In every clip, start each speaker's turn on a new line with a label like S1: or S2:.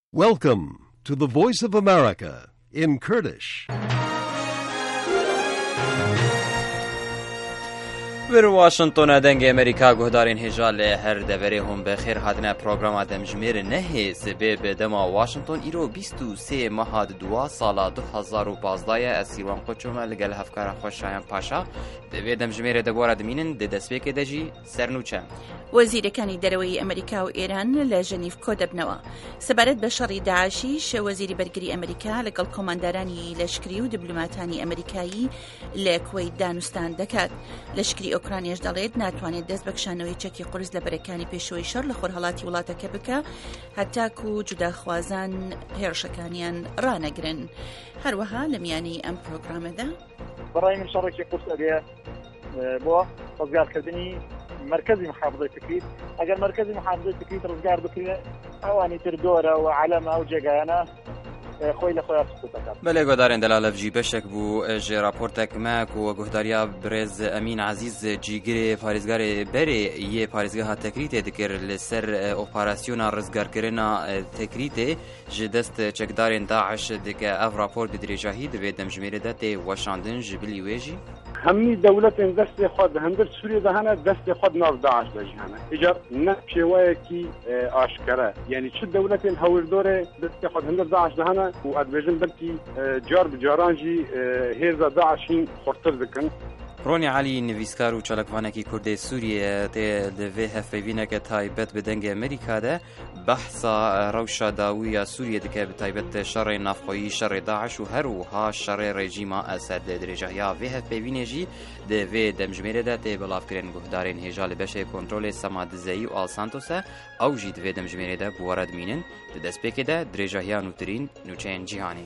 S1: Welcome to the Voice of America in Kurdish.
S2: بر واشنطن دنگ امریکا گهدارین هجال هر دوره هم به خیر هاتنه پروگرام دم جمیر نه سبب دما واشنطن ایرو 23 ماه دوا سال 2015 اسیروان قچوم لگل هفکار خوشایان پاشا دوی دم جمیر دبور دمینن د دسبیک دجی سرنوچه
S3: وەزیرەکانی دەرەوەی ئەمریکا و ئێران لە ژەنیف کۆ دەبنەوە سەبارەت بە شەڕی داعشیش وەزیری بەرگری ئەمریکا لەگەڵ کۆماندارانی لەشکری و دیبلۆماتانی ئەمریکایی لە کوێیت دانوستان دەکات. لەشکری ئۆکرانیش دەڵێت ناتوانێت دەست بە کشانەوەی چەکی قورس لە بەرەکانی پێشەوەی شەڕ لە خۆرهەڵاتی وڵاتەکە بکە هەتاکو و جوداخوازان هێرشەکانیان ڕانەگرن. هەروەها لە میانەی ئەم پرۆگرامەدا
S4: بەڕای من شەڕێکی قورس ئەبێ بۆ ڕزگارکردنی مرکزی محافظه فکری اگر مرکزی محافظه فکری ڕزگار بکرێت ئەوانی تر دۆرە و عەلەمە و جێگایانە خۆی لە خۆیان سقوط دەکات.
S2: بەڵێ گۆدارێن دەلالەڤژی بەشێک بوو ژێ راپۆرتێک مەک و گۆهداریا برێز ئەمین عەزیز جیگرێ پارێزگارێ بەرێ یێ پارێزگەها تەکریتێ دەکرد لەسەر ئۆپاراسیۆنا ڕزگارکردنا تەکریتێ ji dest çekdarên Daeş dike ev rapor bi dirêjahî divê demjimêrê de tê weşandin ji bilî wê jî
S5: همي دولتين دستي خود هندر سوريا دهنا دستي خود ناف داعش دجهنا اجر نشوايكي اشكره يعني شو دولتين هولدوره دستي خود هندر داعش دهنا وادبجن بلكي جار بجارانجي هيرزا داعشين خرطر دكن
S2: رونی علی نویسکار و چالکوانکی کردی سوریه ته دوی هفوینک تایبت به دنگ امریکا ده بحثا روشا داوی سوریه دکه به تایبت شر نافخویی شر داعش و هروها شر رژیم اسد درجه یا وی هفوینجی دوی دمجمره ده ته بلاف کرن گهدارین هجال بشه کنترل سمادزایی و آلسانتوس او جی دوی دمجمره ده بوارد مینن ده دسپیک ده درجه یا نوترین نوچین جهانی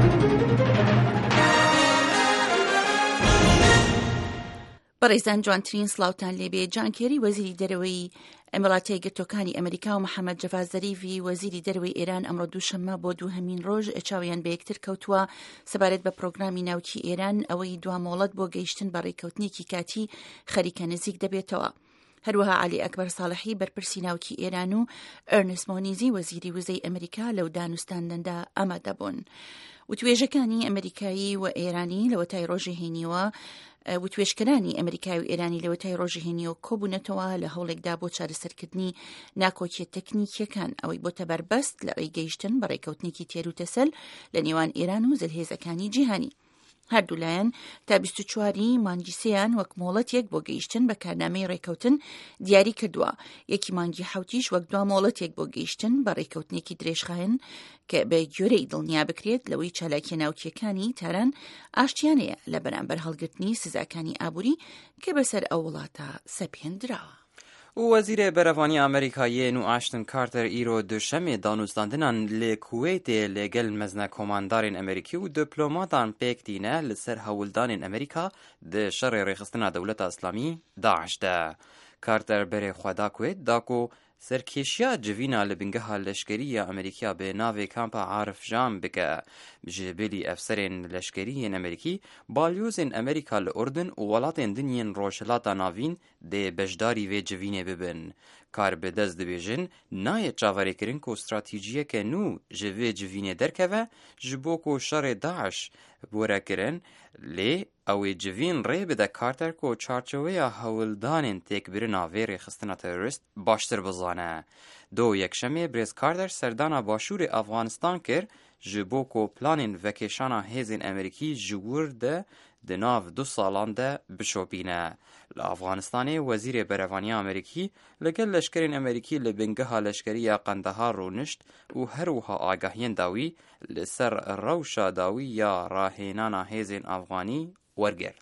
S3: بەڕێزان جوانترین سڵاوتان لێبێ جان کێری وەزیری دەرەوەی وڵاتە یەکگرتووەکانی ئەمریکا و محەممەد جەڤاد زەریفی وەزیری دەرەوەی ئێران ئەمڕۆ دووشەممە بۆ دووهەمین ڕۆژ چاویان بە یەکتر کەوتووە سەبارەت بە پرۆگرامی ناوکی ئێران ئەوەی دوامۆڵەت بۆ گەیشتن بە ڕێککەوتنێکی کاتی خەریکە نزیک دەبێتەوە. هەروەها علی ئەکبەر ساڵحی بەرپرسی ناوکی ئێران و ئەرنست مۆنیزی وەزیری وزەی ئەمریکا لەو دانوستاندندا ئامادەبوون. وتوێژەکانی ئەمریکایی و ئێرانی لەوەتای ڕۆژی هێنیوە وتوێشکەرانی ئەمریکای و ئێرانی لەوەتای ڕۆژی هێنیەوە کۆبوونەتەوە لە هەوڵێکدا بۆ چارەسەرکردنی ناکۆکیە تەکنیکیەکان ئەوەی بۆتە بەربەست لە ڕێگەیشتن بە ڕێکەوتنێکی تێروتەسەل لە نێوان ئێران و زلهێزەکانی جیهانی. هەردوولایەن تا 24 مانگی سێیان وەک مۆڵەتێک بۆ گەیشتن بە کارنامەی ڕێکەوتن دیاری کردووە. یەکی مانگی حوتیش وەک دوا مۆڵەتێک بۆ گەیشتن بە ڕێکەوتنێکی درێژخایەن کە بە گوێرەی دڵنیا بکرێت لەوەی چالاکیە ناوکیەکانی تاران ئاشتیانەیە لە بەرامبەر هەڵگرتنی سزاکانی ئابووری کە بەسەر ئەو وڵاتە سەپێنراوە.
S2: وزیر برەوانی ئەمریکایی نو ئاشتن کارتر ئیرۆ دوشەمێ دانوستاندنان لێ کوێتێ لەگەل مەزنە کۆماندارین ئەمریکی و دیپلۆماتان پێکتینە لەسەر هەوڵدانین ئەمریکا دە شەڕێ ڕێخستنا دەوڵەتە ئیسلامی داعشدا. کارتر بەرێ خوادا کوێت داکۆ سەرکێشیا جڤینا لە بنگەها لەشکریە ئەمریکا بە ناوێ کامپا عارف ژام بکە بژێبێلی ئەفسەرێن لەشکریên ئەمریکی بالیۆزên ئەمریکا لە ئوردن و وڵاتên دنیên ڕۆژهەڵاتا ناوین دێ بەشداری وێ جڤینێ ببن. کار بەدەست دەبێژن نایە چاوەڕێکردن کۆ استراتیجیەکە نو ji vê civînê derkeve ji bo ku şerê Daeş wêrekirin lê ew ê civîn rê bide Carter ku çarçoveya hewildanên têkbirina vê rêxistina terorîst baştir bizane. Do yekşemê Brez Carter serdana başûrê Afganistan kir ji bo ku planên vekêşana hêzên Amerîkî ji wir de di nav 2 salan de bişopîne. Li Afganistanê wezîrê berevaniya Amerîkî legel leşkerên Amerîkî li bingeha leşkeriya Qendehar rûnişt û herwiha agahiyên dawî li ser rewşa dawî ya rahênana hêzên Afganî wergirt.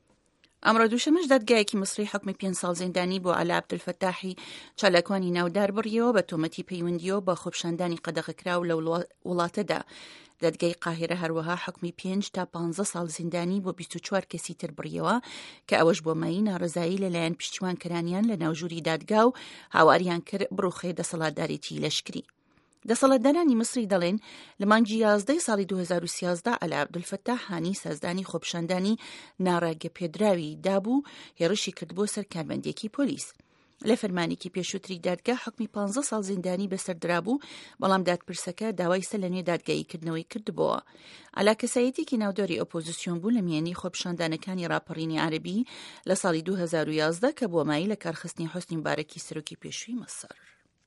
S3: ئەمڕۆ دووشەمەش دادگایەکی مصری حکمی 5 ساڵ زیندانی بۆ عەلی عەبدولفەتاحی چالاکوانی ناودار بڕیەوە بە تۆمەتی پەیوەندیەوە بە خۆپشاندانی قەدەغەکراو لە وڵاتەدا. دادگای قاهرە هەروەها حکمی 5 تا 15 ساڵ زیندانی بۆ 24 کەسی تر بڕیەوە کە ئەوەش بۆ مای ناڕزایی لەلایەن پشتیوانکەرانیان لە ناوژووری دادگا و هاواریان کرد بڕوخێ دەسەڵاتدارێتی لەشکری. دەسەڵاتدارانی مصری دەڵێن لە مانگی 11 ساڵی 2013 عەلی عەبدولفەتاح هانی سازدانی خۆپشاندانی ناڕێگەپێدراوی دابوو هێرشی کرد بۆ سەر کارمەندێکی پۆلیس. لە فەرمانێکی پێشووتری دادگا حکمی 15 ساڵ زیندانی بەسەردرا بوو، بەڵام دادپرسەکە داوای سە لە نوێ دادگاییکردنەوەی کردبووە. ئالا کەسایەتێکی ناودۆری ئۆپۆزیسیۆن بوو لە میێنی خۆپیشاندانەکانی ڕاپەڕینی عەرەبی لە ساڵی 2011 کە بووە مای لە کارخستنی حوسنی مبارەکی سەرۆکی پێشووی مەسەر.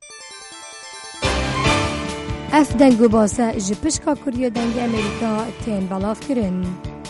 S6: ئەف دەنگ و باسە ji pişka Kuriya dengê Amerîka tên belavkirin.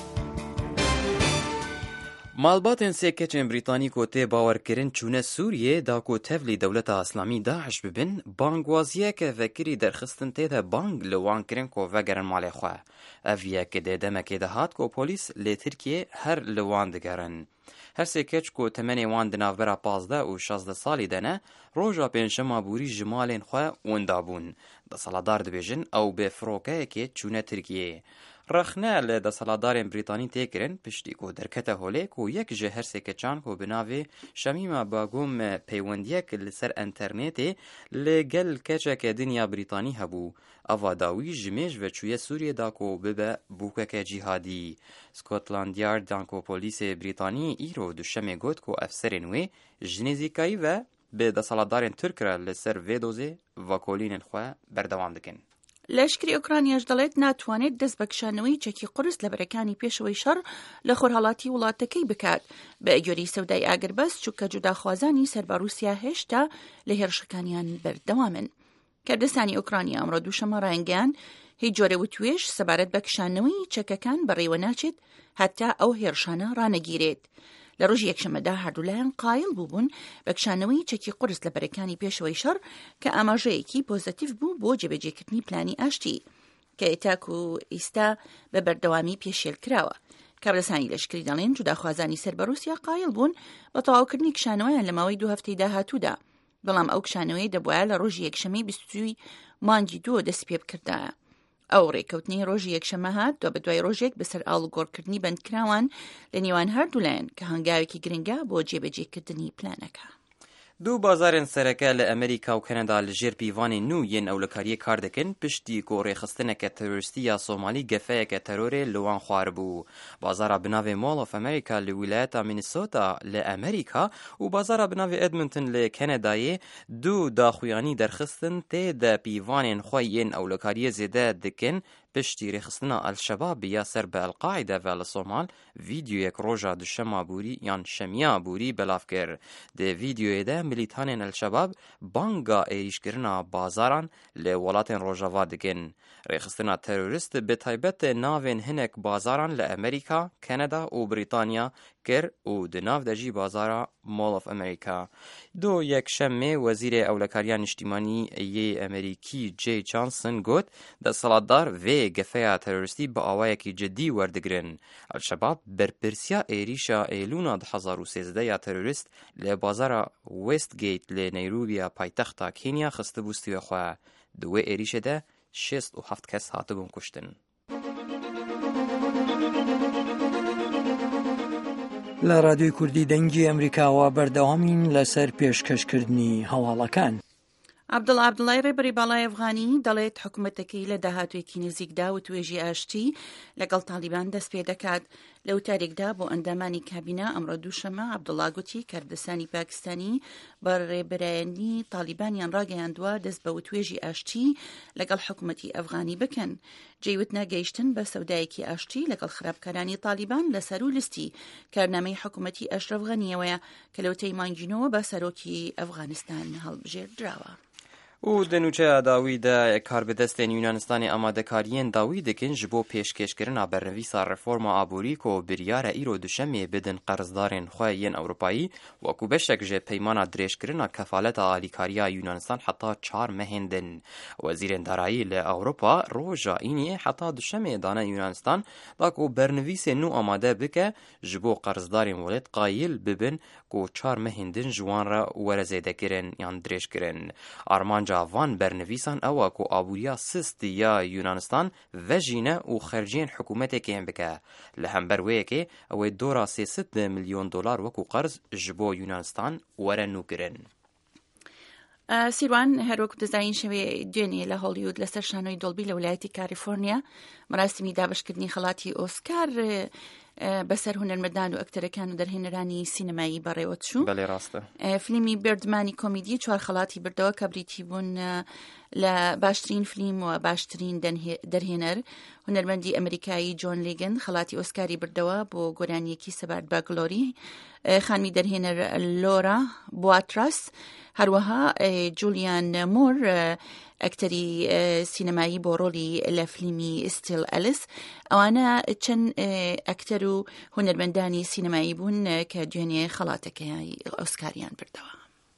S2: مالباتên sê keçên Brîtanî ku tê bawerkirin çûne Sûriyê da ku tevlî dewleta Îslamî Daeş bibin, bangwaziyeke vekirî derxistin tê de bang li wan kirin ku vegerin malê xwe. Ev yekê dê demekê de hat ku polîs lê Tirkiyê her li wan digerin. Her sê keç ku temenê wan di navbera 15 û 16 salî de ne, roja pênşema borî ji malên xwe winda bûn. Desaladar dibêjin ew bê firokeyekê çûne Tirkiyê. Rexne li desaladarên Brîtanî tê kirin piştî ku derkete holê ku yek ji her sê keçan ku bi navê Şemîma Bagum peywendiyek li ser internetê li gel keçeke dinya Brîtanî hebû. Ava dawî ji mêj ve çûye Sûriyê da ku bibe bûkeke cîhadî. Scotland Yard dan ku polîsê Brîtanî îro duşemê got ku efserên wê ji nêzîkayî ve bi desaladarên Tirk re li ser vê dozê vekolînên xwe berdewam dikin.
S3: لەشکری ئۆکرانیاش دەڵێت ناتوانێت دەست بە کشانەوەی چەکی قورس لە بەرەکانی پێشەوەی شەڕ لە خۆرهەڵاتی وڵاتەکەی بکات. بە ئەگۆری سەودای ئاگربەس چووکە جوداخوازانی سەربە رووسیا هێشتا لە هێرشەکانیان بەردەوامن. کەردەسانی ئۆکرانیا ئەمڕۆ دووشەمە ڕایانگەیان هیچ جۆرە وتوێژ سەبارەت بە کشانەوەی چەکەکان بەڕێوە ناچێت هەتا ئەو هێرشانە ڕانەگیرێت. لە ڕۆژی یەکشەمەدا هەردوولایان قایل بووبوون بە کشانەوەی چەکی قورس لە بەرەکانی پێشەوەی شەڕ کە ئاماژەیەکی پۆزتیڤ بوو بۆ جێبەجێکردنی پلانی ئاشتی کە ئێتاک و ئیستا بە بەردەوامی پێشێل کراوە. کابرسانی لەشکری دەڵێن جوداخوازانی سەر بە رووسیا قایل بوون بە تەواوکردنی کشانەوەیان لە ماوەی 2 هەفتەی داهاتوودا، بەڵام ئەو کشانەوەی دەبوایە لە ڕۆژی یەکشەمەی 22 مانگی 2 دەست پێ بکردایە. ئەو ڕێکەوتنی ڕۆژی یەکشەمە هات دو بە دوای ڕۆژێک بەسەر ئاڵوگۆڕکردنی بەندکراوان لە نێوان هەردوولایەن کە هەنگاوێکی گرنگە بۆ جێبەجێکردنی پلانەکە.
S2: دوو بازارên sereke li Amerîka û Kanada li jêr pîvanên nû yên ewlekariyê kar dikin piştî ku rêxistineke terorîstî ya Somalî gefeyeke terorê li wan xwaribû. Bazara bi navê Mall of America li wîlayeta Minnesota li Amerîka û bazara bi navê Edmonton li Kanadayê du daxuyanî derxistin tê de pîvanên xwe yên ewlekariyê zêde dikin piştî rêxistina El-Şebab ya ser bi El-Qaîde ve li Somal vîdyoyek roja duşema borî yan şemiya borî belav kir. Di vîdyoyê de milîtanên El-Şebab banga êrîşkirina bazaran li welatên Rojava dikin. Rêxistina terorîst bi taybet navên hinek bazaran li Amerîka, Kanada û Brîtanya kir û di nav de jî bazara Mall of America. Du yekşemê wezîrê ewlekariya niştîmanî yê Amerîkî Jay Johnson got desaladar vê gefeya terorîstî bi awayekî ciddî werdigirin. El-Şebab berpirsiya êrîşa êlûna 2013 ya terorîst li bazara Westgate li Nairobiya paytexta Kenya xistibû stûyê xwe. Di wê êrîşê de 67 kes hatibûn kuştin.
S7: لە رادیۆی کوردی دەنگی ئەمریکاوە بەردەوامین لەسەر پێشکەشکردنی هەواڵەکان.
S3: عەبدوڵڵا عەبدوڵڵای ڕێبەری باڵای ئەفغانی دەڵێت حکوومەتەکەی لە داهاتوێکی نزیکدا و توێژی ئاشتی لەگەڵ تالیبان دەست پێ دەکات. لە وتارێکدا بۆ ئەندامانی کابینە ئەمڕۆ دووشەمە عەبدوڵڵا گوتی کاردەسانی پاکستانی بە ڕێبەرایەتی تالیبانیان ڕاگەیاندووە دەست بە توێژی ئاشتی لەگەڵ حکوومەتی ئەفغانی بکەن. جێوت ناگەیشتن بە سەودایەکی ئاشتی لەگەڵ خراپکارانی تالیبان لەسەر و لستی کارنامەی حکوومەتی ئەشرەف غەنیەوەیە کە لەوتەی مانگینەوە بە سەرۆکی ئەفغانستان هەڵبژێردراوە.
S2: û di nûçeya dawî de karbidestên Yunanistanê amadekariyên dawî dikin ji bo pêşkêşkirina bernivîsa reforma aborî ku biryare îro duşemê bidin qerzdarên xwe yên Ewropayî wekû beşek ji peymana dirêjkirina kefaleta alîkariya Yunanistan heta 4 mehên din. Wezîrên Darayî li Ewropa roja îniyê heta duşemê dane Yunanistan da ku bernivîsê nû amade bike ji bo qerzdarên welêt qayîl bibin ku 4 mehên din ji wan re were zêdekirin yan dirêjkirin. Armanca van bernivîsan ew ku abûriya sist ya Yunanistan vejîne û xerciyên hikûmeteke bike. Li hember wêyekê ew ê dora $300 milyon wekû qerz ji bo Yunanistan were nûkirin.
S3: سیروان هەروەکو دەزانین شەوێ دوێنێ لە هۆلیوود لەسەر شانۆی دۆڵبی لە ویلایەتی کالیفۆرنیا مەراسمی دابشکردنی خەڵاتی ئۆسکار بەسەر هونەرمەندان و ئەکتەرەکان و دەرهێنەرانی سینەمایی بەڕێوە چوو.
S2: بەڵێ ڕاستە.
S3: فیلمی بردمانی کۆمیدی 4 خەڵاتی بردەوە کە بریتی بوون لە باشترین فیلم و باشترین دەرهێنەر. هونەرمەندی ئەمریکایی جۆن لیگن خەڵاتی ئۆسکاری بردەوە بۆ گۆرانیەکی سەبارەت بە گلۆری. خانمی دەرهێنەر لۆرا بواتراس، هەروەها جولیان مور ئەکتەری سینەمایی بۆ ڕۆلی لە فیلمی ستیل ئەلیس. ئەوانە چەند ئەکتەر و هونەرمەندانی سینەمایی بوون کە دوێنێ خەڵاتەکەی ئۆسکاریان بردەوە.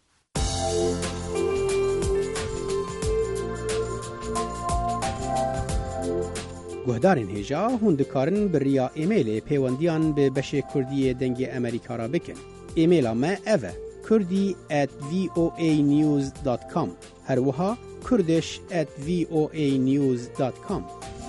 S8: گوهدارên hêja hûn dikarin bi riya êmailê pêwendiyan bi beşê Kurdiyê dengê Amerîka ra bikin. Êmaila me ev e kurdi@voanews.com her wiha kurdish@voanews.com.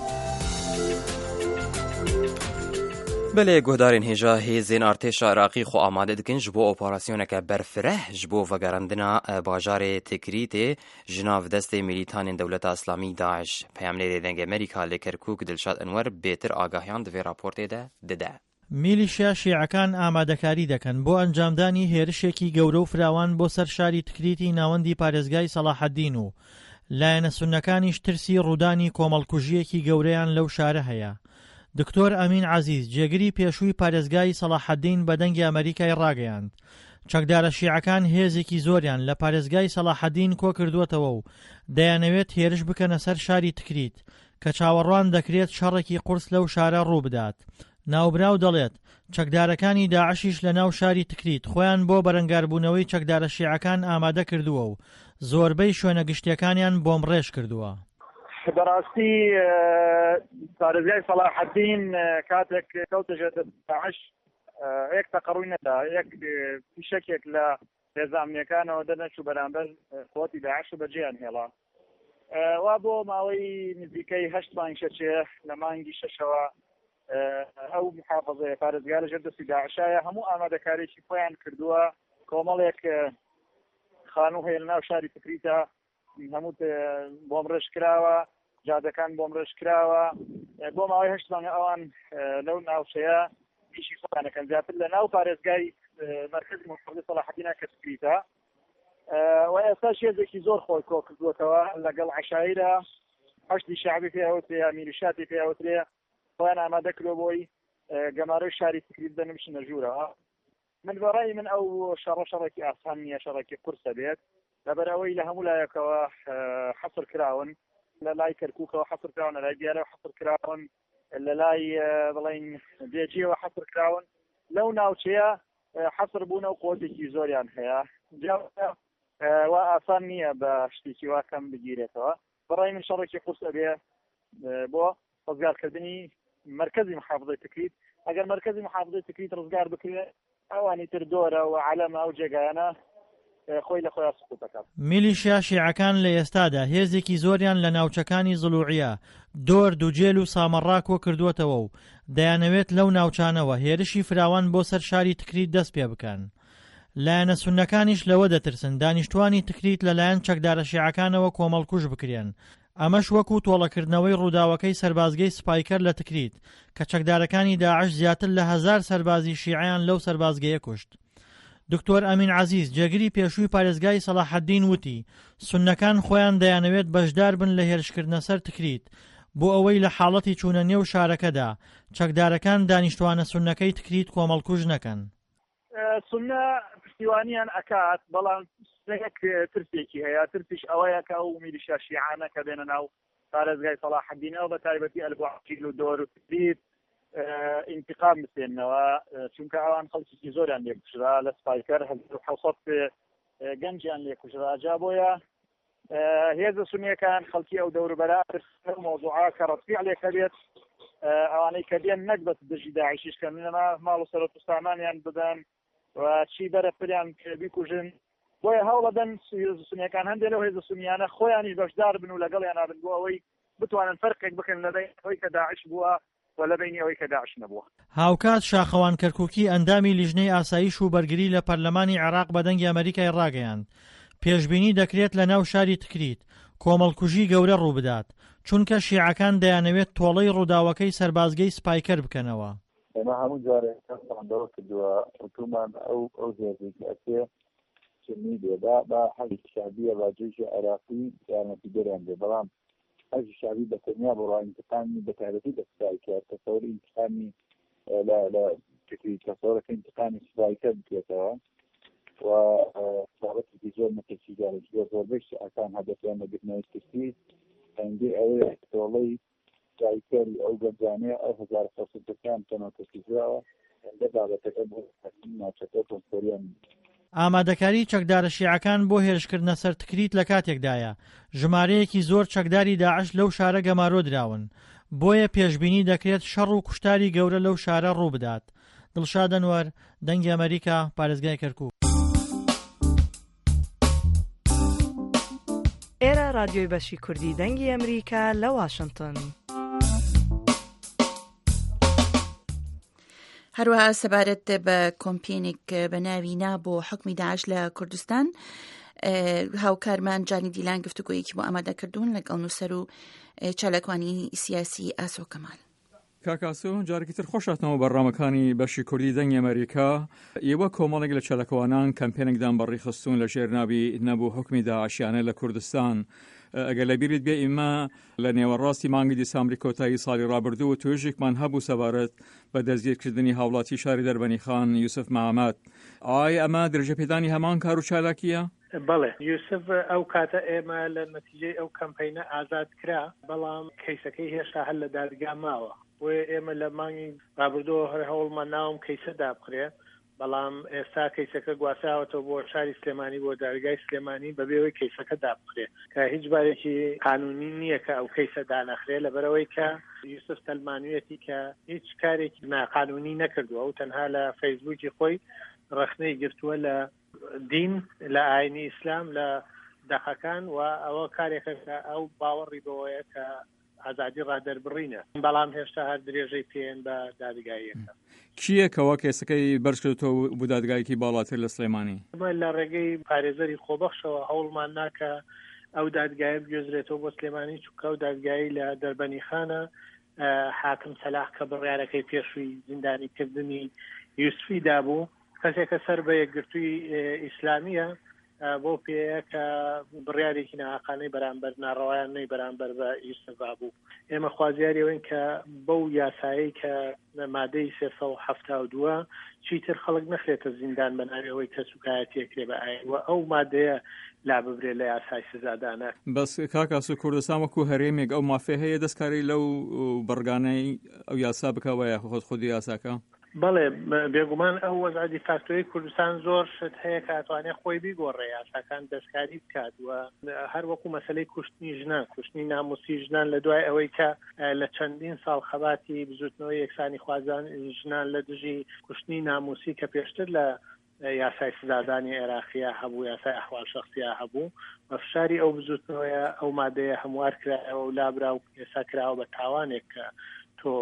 S2: بەلێ گۆدارên هێژا هێزên ئارتێشا عێراقی خۆ ئامادە دکن ji bo operasyoneke berfireh ji bo vegerandina bajarê Tikritê ji nav destê mîlîtanên Dewleta Islamî Daeş. Peyamnêrê dengê Amerîka lê Kerkûk Dilşad Enwer bêtir agahiyan di vê raportê de dide.
S9: میلیشیا شیعەکان ئامادەکاری دەکەن بۆ ئەنجامدانی هێرشێکی گەورە و فراوان بۆ سەر شاری تکریتی ناوەندی پارێزگای سەلاحەددین و لایەنە سونەکانیش ترسی ڕوودانی کۆمەڵکوژیەکی گەورەیان لەو شارە هەیە. دکتۆر ئەمین عەزیز جێگری پێشووی پارێزگای سەلاحەددین بە دەنگی ئەمریکای ڕاگەیاند. چەکدارە شیعەکان هێزێکی زۆریان لە پارێزگای سەلاحەددین کۆ کردووەتەوە و دەیانەوێت هێرش بکەنە سەر شاری تکریت کە چاوەڕوان دەکرێت شەڕێکی قورس لەو شارە ڕوو بدات. ناوبراو دەڵێت چەکدارەکانی داعشیش لە ناو شاری تکریت خۆیان بۆ بەرەنگاربوونەوەی چەکدارە شیعەکان ئامادە کردووە و زۆربەی شوێنە گشتیەکانیان بۆم ڕێژ کردووە.
S4: بەڕاستی پارێزگای سەلاحەددین کاتێک کەوتەژێت داعش یەک تەقەڕووی نەدا، یەک پیشەکێک لە هێزانامنیەکانەوە دەنەچوو بەرامبەر قووەتی داعش و بەجێیان هێڵا. وا بۆ ماوەی نزیکەی 8 مانگ شەچێ لە مانگی شەشەوە ئەو محافەزەیە پارێزگا لەژێر دەستی داعشایە هەموو ئامادەکاریی خۆیان کردووە. کۆمەڵێک خانوو هەیە لە ناو شاری تکریتە، هەموو بۆم ڕێژ کراوە، جادەکان بۆم ڕێژ کراوە. بۆ ماوەی 8 مانگ ئەوان لەو ناوچەیە پیشی خۆیانەکەن زیاتر لە ناو پارێزگای مەرکەزی محافەزەی سەلاحەددینە کە تکریتە. و ئێستا شێزێکی زۆر خۆی کۆ کردووەتەوە لەگەڵ عەشایرە هەشتی شەعبی پێوترێ یا میلیشیاتی پێوترێ خۆیان ئامادە کردووە بۆی گەمارەی شاری تکریت دەنووشنە ژوورەوە. من بەڕای من ئەو شەڕێکی ئاسان نییە، شەڕێکی قورسە بێت لەبەرەوەی لە هەموو لایەکەوە حەسر کراون، لە لای کەرکووکەوە حەسر کراون، لە لای دیارەوە حەسر کراون، لە لای بڵین بێجیەوە حەسر کراون. لەو ناوچەیە حەسر بوونە و قوتێکی زۆریان هەیە، وا ئاسان نییە بە شتێکی وا کەم بگیرێتەوە. بەڕای من شەڕێکی قورسە بێ بۆ ڕزگارکردنی مرکزی محافظەی تکریت. ئەگەر مرکزی محافظەی تکریت ڕزگار بکرێت ئەوانی تر دۆرە و عەلەمە ئەو جێگایانە خۆی لە خۆیان سقوط دەکات.
S9: میلیشیا شیعەکان لە ئێستادا هێزێکی زۆریان لە ناوچەکانی زڵوعیە، دۆر، دووجێل و سامەڕا کۆ کردووەتەوە و دەیانەوێت لەو ناوچانەوە هێرشی فراوان بۆ سەر شاری تکریت دەست پێ بکەن. لایەنە سونەکانیش لەوە دەترسن دانیشتوانی تکریت لەلایەن چەکدارە شیعەکانەوە کۆمەڵکوژ بکرێن. ئەمەش وەکو تۆڵەکردنەوەی ڕووداوەکەی سەربازگەی سپایکەر لە تکریت کە چەکدارەکانی داعش زیاتر لە 1000 سەربازی شیعیان لەو سەربازگەیە کوشت. دکتۆر ئەمین عەزیز جێگری پێشووی پارێزگای سەلاحەددین وتی سونەکان خۆیان دەیانەوێت بەشدار بن لە هێرشکردنە سەر تکریت بۆ ئەوەی لە حاڵەتی چوونە نێو شارەکەدا چەکدارەکان دانیشتوانە سونەکەی تکریت کۆمەڵکوژ نەکەن.
S4: سونە پشتیوانیان ئەکات، بەڵام ترسێکی هەیە، ترسیش ئەوەیە کە ئەو میلیشیا شیعانە کە بێنە ناو پارێزگای سەلاحەددینەوە بە تایبەتی ئەلبوعەقیل و دۆر و تکریت انتقام بسێنەوە، چونکە ئەوان خەڵکی زۆریان لێکوژرا لە سپایکەر 700 گەنجیان لێکوژرا. جا بۆیە هێزە سونیەکان خەڵکی ئەو دەوروبەرە مۆزوعا کە ڕەفیع لێکە بێت ئەوانەی کە دێن نەک بەس دژی داعشیش کە منەما ماڵ و سەرۆت و سامانیان بدەن و چی بەرەفریان بیکوژن. بۆیە هەوڵەدەن هێزە سونیەکان هەندێک لەو هێزە سونیانە خۆیانیش بەشدار بن و لەگەڵیان نابن بۆ ئەوەی بتوانن فەرقێک بکەن لەبین ئەوەی کە داعش بووە و لەبینی ئەوەی کە داعش نەبووە.
S9: هاوکات شاخەوان کەرکووکی ئەندامی لیژنەی ئاسایش و بەرگری لە پەرلەمانی عێراق بە دەنگی ئەمریکای ڕاگەیاند پێشبینی دەکرێت لە ناو شاری تکریت کۆمەڵکوژی گەورە ڕوو بدات چونکە شیعەکان دەیانەوێت تۆڵەی ڕووداوەکەی سەربازگەی سپایکەر بکەنەوە.
S10: ئێمە هەموو جارێک دەوە کردووە حکومان ئەو هێزێکی ئەسێ چنی بێدا با حەزی شابیە باجێژی عێراقی یارمەتی دەریان بێ بەڵام حەزی شابی بە تەنیا بۆ ڕائینتقامی بە تایبەتی دەستای کرد تەسەوری ئینتقامی لە فکری تەسەورەکە ئینتقامی سوپایکە بکرێتەوە و بابەتێکی زۆر مەتەسیگارێک زۆربەی ئەکان هەدەفیان لەگرتنەوەی کردی هەنگی ئەوەیە تۆڵەی دایکەری ئەو گەنجانەیە ئەو هەزار فەسەکان تەنەوە کەسیزراوە هەندە بابەتەکە بۆ ناوچەکە کۆنسۆریان
S9: ئامادەکاری چەکدارە شیعەکان بۆ هێرشکردنە سەر تکریت لە کاتێکدایە ژمارەیەکی زۆر چەکداری داعش لەو شارە گەمارۆ دراون بۆیە پێشبینی دەکرێت شەڕ و کوشتاری گەورە لەو شارە ڕوو بدات. دڵشاد ئەنوەر، دەنگی ئەمریکا، پارێزگای کەرکووک.
S11: ئێرە رادیۆی بەشی کوردی دەنگی ئەمریکا لە واشنگتن.
S3: هەروەها سەبارەت بە کۆمپێنێک بە ناوی نا بۆ حکمی داعش لە کوردستان هاوکارمان جانی دیلان گفتوگۆیەکی بۆ ئامادەکردوون لەگەڵ نووسەر و چالاکوانی سیاسی ئاسۆ کەمال.
S12: کاکاسۆ جارێکی تر خۆشاتنەوە بەڕامەکانی بەشی کوردی دەنگی ئەمریکا ئێوە کۆمەڵێک لە چالاکوانان کەمپێنێکدان بەڕێخستون لە ژێر ناوی نەبوو حکمی داعشیانە لە کوردستان. ئەگەر لە بیرت بێ ئێمە لە نێوەڕاستی مانگی دیسامبری کۆتایی ساڵی ڕابردوو و توێژێکمان هەبوو سەبارەت بە دەستگیرکردنی هاوڵاتی شاری دەربەنی خان یوسف محەممەد. ئایا ئەمە درێژەپێدانی هەمان کار و چالاکیە؟
S13: بەڵێ یوسف ئەو کاتە ئێمە لە نەتیجەی ئەو کەمپەینە ئازاد کرا بەڵام کەیسەکەی هێشتا هەر لە دادگا ماوە و ئێمە لە مانگی ڕابردووە هەر هەوڵمان ناوم کەیسە دابخرێ بەڵام ئێستا کەیسەکە گواساوەتەوە بۆ شاری سلێمانی بۆ دارگای سلێمانی بەبێەوەی کەیسەکە دابخرێ کە هیچ بارێکی قانونی نییە کە ئەو کەیسە دانەخرێ لەبەرەوەی کە یوسف تەلمانوێتی کە هیچ کارێکی ناقانونی نەکردووە و تەنها لە فەیسبووکی خۆی ڕخنەی گرتووە لە دین لە ئاینی ئیسلام لە دەقەکان و ئەوە کارێکە کە ئەو باوەڕی بەوەیە کە ئازادی ڕادەربڕینە بەڵام هێشتا هەر درێژەی پێێن بە دادگاییەکە.
S12: کیە کەوا کێسەکەی بەرزکردەوە بۆ دادگایەکی باڵاتر لە سلێمانی؟
S13: لە ڕێگەی پارێزەری خۆبەخشەوە هەوڵمان ناکە ئەو دادگایە بگوێزرێتەوە بۆ سلێمانی چووکە و دادگایی لە دەربەنی خانە حاکم سەلاح کە بڕیارەکەی پێشووی زیندانیکردنی یوسفی دابوو کەسێکە سەر بە یەکگرتووی ئیسلامیە بۆ پێەیە کە بڕیارێکی ناحقانەی بەرامبەر ناڕەوایانەی بەرامبەر بە ئیسەفا بوو. ئێمە خوازیاریەوەین کە بەو یاسایی کە مادەی 372 چیتر خەڵک نەخرێتە زیندان بە ناوی کە سوکایەتیەکرێ بە ئاین و ئەو مادەیە لا ببرێت لە یاسای سزادانە.
S12: بەس کاکاسو کوردستان وەکو هەرێمێک ئەو مافێ هەیە دەستکاری لەو بەرگانەی ئەو یاسا بکەوەیە خۆدی یاساکە؟
S13: بەڵێ بێگومان ئەو وەزعی فاکتۆری کوردستان زۆر شت هەیە کە ئەتوانێت خۆی بیگۆڕێ یاساکان دەستکاری بکات و هەر وەکو مەسلەی کوشتنی ژنان کوشتنی ناموسی ژنان لە دوای ئەوەی کە لە چەندین ساڵ خەباتی بزوتنەوەی یەکسانی خوازان ژنان لە دژی کوشتنی ناموسی کە پێشتر لە یاسای سزادانی عێراقیە هەبوو یاسای ئەحوال شەخسیە هەبوو بە فشاری ئەو بزوتنەوەیە ئەو مادەیە هەموار کرایەوە و لابرا و ئێستا کراوە بە تاوانێک کە تۆ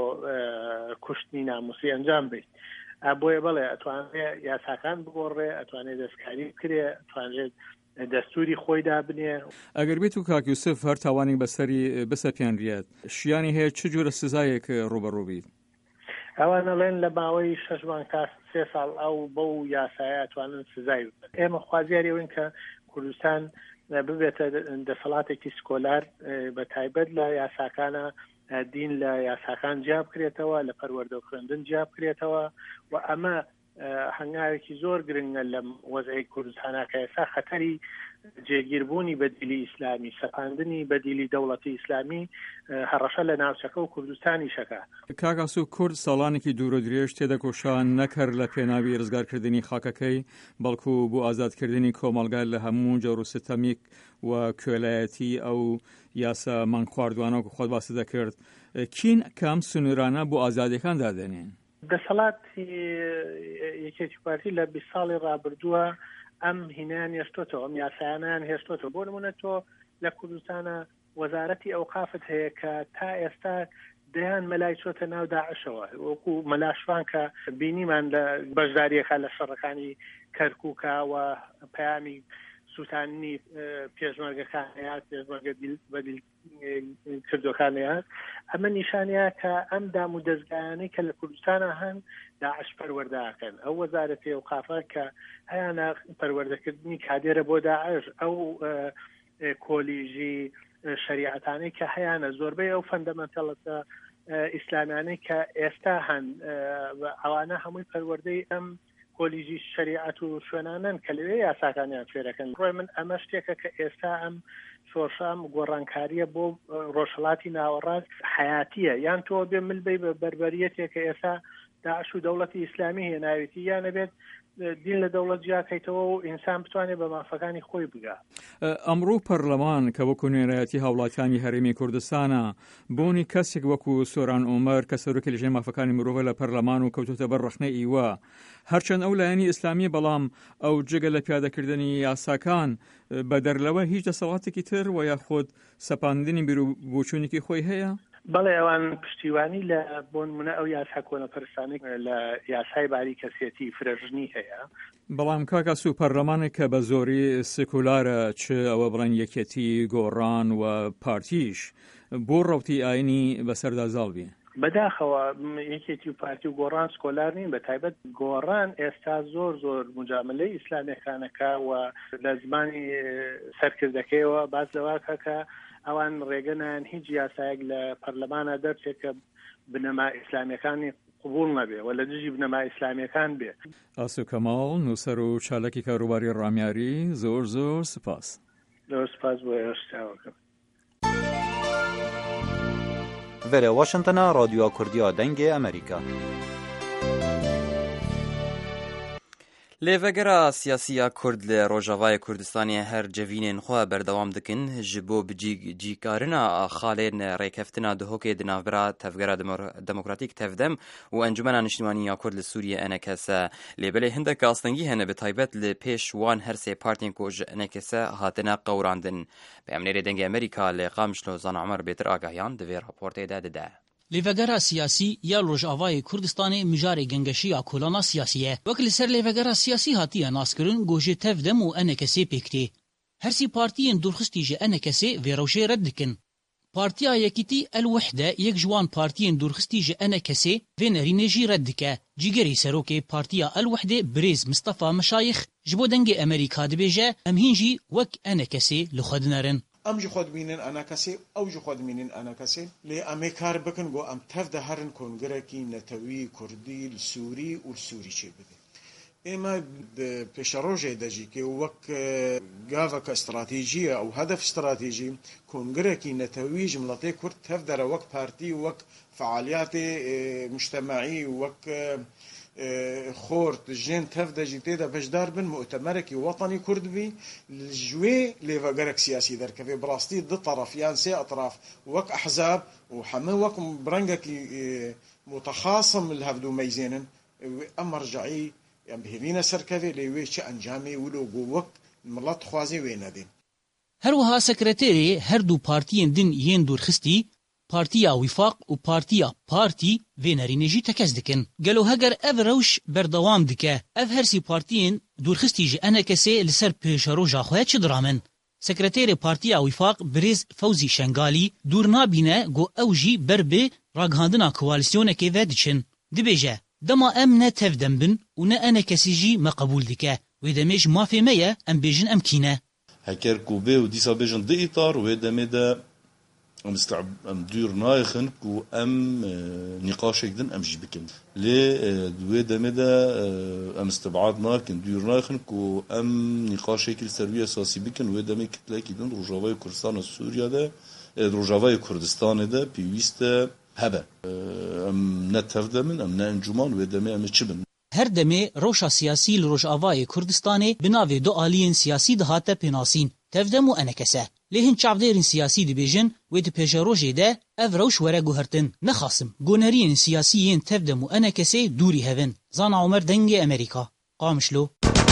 S13: کوشتنی ناموسی ئەنجام بیت بۆیە بەڵێ ئەتوانێت یاساکان بگۆڕێ ئەتوانێت دەستکاری بکرێ ئەتوانێت دەستوری خۆی دابنێ.
S12: ئەگەر بێت و کاک یوسف هەر تاوانی بەسەری بسەپێنرێت شیانی هەیە چ جۆرە سزایەک ڕوبەڕوو بیت؟
S13: ئەوانەڵێن لە ماوەی 6 مانگ 3 ساڵ ئەو بەو یاسایە ئەتوانن سزای بدەن. ئێمە خوازیاریەوەین کە کوردستان ببێتە دەسەڵاتێکی سکۆلار بە تایبەت لە یاساکانە دین لە یاساکان جیاب بکرێتەوە لە پەروەردە و خوێندن جیاب بکرێتەوە و ئەمە هەنگاوێکی زۆر گرنگە لە وەزعی کوردستانە کە ئێستا خەتەری جێگیربوونی بەدیلی ئیسلامی سەپاندنی بەدیلی دەوڵەتی ئیسلامی هەڕەشە لە ناوچەکە و کوردستانی شەکە.
S12: کاکاسو کورد ساڵانێکی دوورە درێژ تێدەکۆشان نەکرد لە پێناوی ڕزگارکردنی خاکەکەی بەڵکو بۆ ئازادکردنی کۆمەلگا لە هەموو جەور و ستەمیک و کوێلایەتی ئەو یاسا مانگ خواردوانە و خۆت باسی دەکرد. کین کام سنوورانە بۆ ئازادیەکان دادێنین؟
S13: دەسەڵاتی یەکێتی پارتی لە 20 ساڵی ڕابردووە ئەم هینیان هێشتۆتەوە ئەم یاسایانیان هێشتۆتەوە بۆ نمونە تۆ لە کوردستانە وەزارەتی ئەوقافت هەیە کە تا ئێستا دەیان مەلای چۆتە ناو داعشەوە وەکو مەلاشوان کە بینیمان لە بەشداریەکە لە شەڕەکانی کەرکووکە و پەیامی سووتانی پێشمەرگەکانەیە پێشمەرگە بەدیل کردوەکانەیە ئەمە نیشانەیە کە ئەم دام و دەستگایانەی کە لە کوردستانە هەن داعش پەروەردەکەن ئەو وەزارەتی و قافە کە هەیانە پەروەردەکردنی کادێرە بۆ داعش ئەو کۆلیژی شریعەتانەی کە هەیانە زۆربەی ئەو فەندەمەنتەڵەتە ئیسلامیانەی کە ئێستا هەن ئەوانە هەمووی پەروەردەی ئەم کۆلیژی شریعەت و شوێنانن کە لەوێ یاساکانیان فێرەکەن ڕۆی من ئەمە شتێکە کە ئێستا ئەم شۆشام گۆڕانکاریە بۆ ڕۆژهەڵاتی ناوەڕاست حیاتیە یان تۆ بێ ملبەی بە بەربەریەتێک کە ئێستا داعش و دەوڵەتی ئیسلامی هێناوێتی یانە بێت دین لە دەوڵەت جیاکەیتەوە و ئینسان بتوانێت بە مافەکانی خۆی بگا.
S12: ئەمڕۆ پەرلەمان کە وەکو نوێنەرایەتی هاوڵاتیانی هەرێمی کوردستانە بوونی کەسێک وەکو سۆران ئۆمەر کە سەرۆکی لەژێر مافەکانی مرۆڤ لە پەرلەمان و کەوتۆتە بەر ڕەخنەی ئیوە هەرچەند ئەو لایەنی ئیسلامی بەڵام ئەو جگە لە پیادەکردنی یاساکان بە دەرلەوە هیچ دەسەڵاتێکی تر و یاخود سەپاندنی بیر و بوچوونێکی خۆی هەیە؟
S13: بەڵێ ئەوان پشتیوانی لە بۆ نمونە ئەو یاسا کۆنەپەرستانێک لە یاسای باری کەسێتی فرەژنی هەیە
S12: بەڵام کاکە سوو پەرلەمانێک کە بە زۆری سکولارە چ ئەوە بڵێن یەکێتی گۆڕان و پارتیش بۆ ڕەوتی ئاینی بەسەردا زاڵ بێ
S13: بەداخەوە یەکێتی و پارتی و گۆڕان سکۆلار نین بە تایبەت گۆڕان ئێستا زۆر مجاملەی ئیسلامیەکانەکە و لە زمانی سەرکردەکەیەوە باز لەواکە کە ئەوان ڕێگەنان هیچ یاسایەک لە پەرلەمانە دەرچێت کە بنەما ئیسلامیەکانی قبول نەبێ و لە دژی بنەما ئیسلامیەکان بێ.
S12: ئاسو کەماڵ نووسەر و چالەکی کاروباری ڕامیاری زۆر سپاس.
S13: زۆر سپاس بۆ هێشتاوەکەم.
S14: Vere Washington'a Radyoya Kurdiya Dengê Amerîka.
S2: Lêvegera siyasî ya Kurd li Rojavayê Kurdistanê her cevînên xwe berdewam dikin ji bo bicîkarina xalên rêkeftina dihokê di navbera tevgera demokratîk tevdem û Encumena Niştimanî ya Kurd li Sûriyê NKS lêbelê hindek astengî hene bi taybet li pêş wan her sê partiyên ku ji NKS hatine qewrandin. Peyamnêrê Dengê Amerîka li Qamişlo Zan Emer bêtir agahiyan di vê raportê de dide.
S15: Lêvegera siyasî ya Rojavayê Kurdistanê mijarê gengeşiya kolana siyasî ye. Wek li ser lêvegera siyasî hatiye naskirin gojê tevdem û NKSê pêktê. Hersî partiyên dûrxistî ji NKSê vê rewşê red dikin. Partiya Yekîtî El Wehde yek ji wan partiyên dûrxistî ji NKSê vê nerînê jî red dike. Cîgerî serokê Partiya El Wehde Birêz Mistefa Meşayix ji bo Dengê Amerîka dibêje em hîn jî wek NKSê li xwe dinerin.
S16: ام جی خود مینن انا کسی او جی خود مینن انا کسی لی امی کار بکن گو ام تفده هرن کنگره کی نتوی کردی سوری و سوری چه بده اما پیش روزه دجی که وک گاوک استراتیجیه او هدف استراتیجی کنگره کی نتوی جملتی کرد تفده وک پارتی وک فعالیت مجتمعی وک خورد جن تفده جیته بجدار بن مؤتمرك وطني كرد بي الجوي ليفاغرك سياسي در كفي براستي ضد طرف يعني سي اطراف وك احزاب وحما وك برنجك متخاصم الهبدو ميزينن اما رجعي يعني بهبينا سركفي ليوي شي انجامي ولو وك ملت خوازي وينادين
S15: هروها سكرتيري هردو بارتيين دين ين دور خستي Partiya Wifaq û Partiya Partî vê nerînê jî tekez dikin. Gelo heger ev rewş berdewam dike, ev hersî partiyên dûrxistî ji NKSê li ser pêşeroja xwe çi diramin? Sekretêrê Partiya Wifaq Birêz Fewzî Şengalî dûr nabîne got ew jî ber bi ragihandina koalîsyonekê ve diçin. Dibêje, dema em ne tevdem bin û ne NKSî jî me qebûl dike. Wê demê ji mafê me ye em bêjin em kîne.
S17: Heker ku bê û dîsa bêjin di îtar wê demê de ام دور نايخن كو ام نقاشك دن ام جبكن لي دوي دمدا ام استبعاد ناكن دور نايخن كو ام نقاشك السربيه اساسي بكن و دمي كتلاكي دن روجاواي كردستان سوريا ده روجاواي كردستان ده بيويست هبه ام نتفدمن ام نانجمان و دمي ام چبن
S15: هر دمه روشا سیاسی لروجاوای کردستانê binavê du aliyên siyasî dihate pênasîn tevdem û NKS. Lê hin çavdêrên siyasî dibêjin wê di pêşerojê de ev rewş were guhertin. Nexasim goneriyên siyasî yên tevdem û NKSê dûrî hevin. Zana Omer Dengê Amerîka. Qamişlo.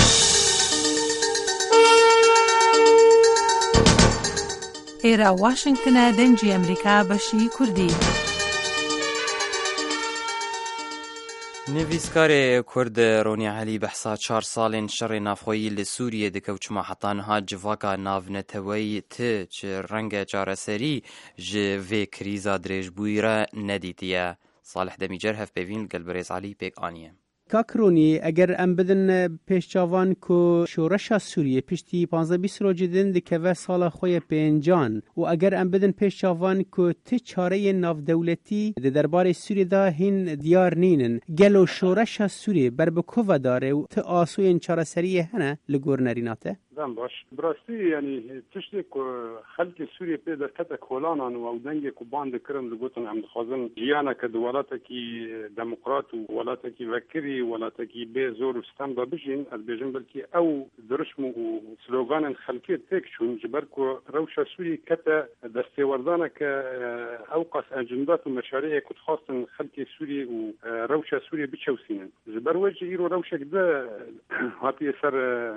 S11: ئێرە واشنگتنە دەنگی ئەمریکا بەشی کوردی.
S2: نویسکار کرد رونی علی بحثا 4 سالên şerê navxweyî li Sûriyê dike û çima heta niha civaka navneteweyî ti çi renge çareserî ji vê krîza dirêjbûyî re nedîtiye. Salih Demîcer hevpêvîn gel Birêz Alî pêk aniye.
S8: کاکرونی اگر ام بدن پیشچاوان کو شورش سوریه پشتی 15-20 روزی دن دکوه سال خوی پنجان و اگر ام بدن پیشچاوان کو تی چاره ناف دولتی درباره سوریه دا هین دیار نینن گلو شورش سوریه بر بکوه داره و تی آسوین چاره سریه هنه لگور نریناته؟
S5: دم باش براستی یعنی تشتی که خلق سوریه پیدا کتا کولانان و دنگ که باند کرن لگوتن هم دخوازن جیانا که دولاتا کی دموقرات و ولاتا کی وکری ولاتا کی بی زور و ستم دا بجین از بیجن بلکی او درشم و سلوگان خلقی تک شون جبر که روشا سوریه کتا دستی وردانا که اوقاس اجندات و مشاريع که خاصن خلق سوریه و روشا سوریه بچوسینن جبر وجه ایرو روشا کده هاتی سر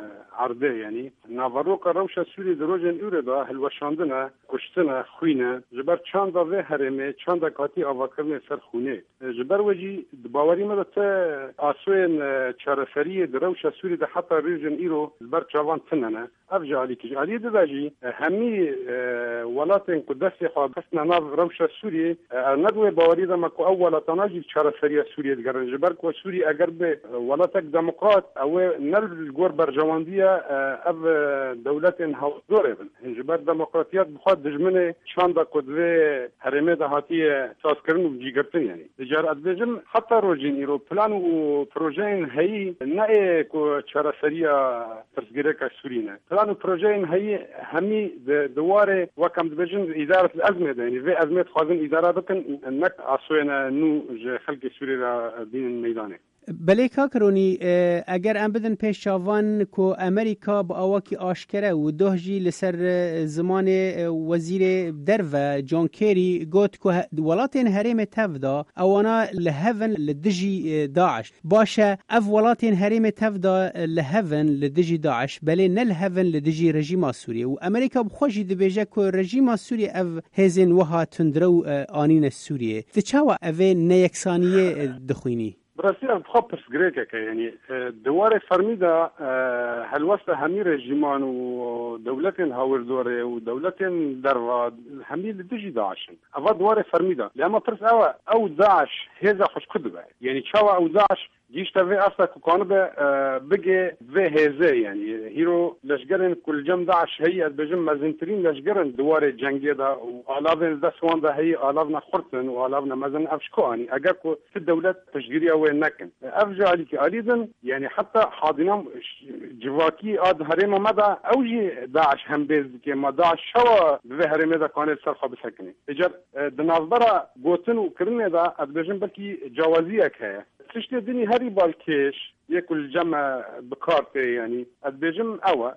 S5: عرضه یعنی ناوروک روشا سوری دروجن اوره دا هلوشاندنه کشتنه خوینه جبر چند و هرمه چند کاتی آواکرنه سر خونه جبر وجی باوری مده تا آسوین چارفری دروشا سوری ده حتی ریجن ایرو جبر چاوان تننه افجا علی کج علی داجی همی ولاتن قدسی خواب بسنا ناو روشا سوری ندوه باوری ده مکو اول تناجی چارفری سوری دگرن جبر کو سوری اگر به ولاتک دموقرات او نل گور برجواندیه اف دولت هاوزوره بن جبر دموکراتیت بخواد دجمنه چند قدوه هرمه دهاتی ساز کردن و جیگرتن یعنی تجارت بجم حتی روجین ایرو پلان و پروژین هی نه کو چارسریا ترسگیره که سورینه پلان و پروژین هی همی دواره وکم بجم اداره الازمه ده یعنی و ازمه خوازن اداره بکن نک اسوینه نو خلق سوری را بین میدانه
S8: بله کاکرونی اگر ام بدن پیشاوان کو امریکا با اواکی آشکره و دوهجی لسر زمان وزیر درو جان کیری گوت که ولاتین حریم تفدا اوانا لهفن لدجی داعش باشه اف ولاتین حریم تفدا لهفن لدجی داعش بله نلهفن لدجی رژیم سوریه و امریکا بخوشی دبیجه که رژیم سوریه اف هزین وها تندرو آنین سوریه تچاوا اوه نیکسانیه دخوینی
S5: براستی انتخاب پرسگریکه که یعنی دواره فرمیده هلوست همی رژیمان و دولت هاوردوره و دولت دروا همی لدجی داعشن اول دواره فرمیده لما پرس او داعش هزا خوش کده یعنی چاوا او داعش جيش تفي أصلا كانوا بقى في هذا يعني هيرو لشجرن كل جم داعش هي بجم مزنترين لشجرن دوار جنگي دا وعلافن دسوان دا هي علافنا خرطن وعلافنا مزن أفشكواني أجاكو في الدولة تشجيرية وين نكن أفجع عليك أريدن يعني حتى حاضنام جواكي آد هريمة مدى أوجي داعش هم بيز كما داعش شوا في هريمة دا كانت سرخة بسكني إجر دنازبرا قوتن وكرنة دا أدبجم بلكي جوازية هي تشتي الدنيا هاري بالكيش يكل جمع بكارته يعني أدبجم أوا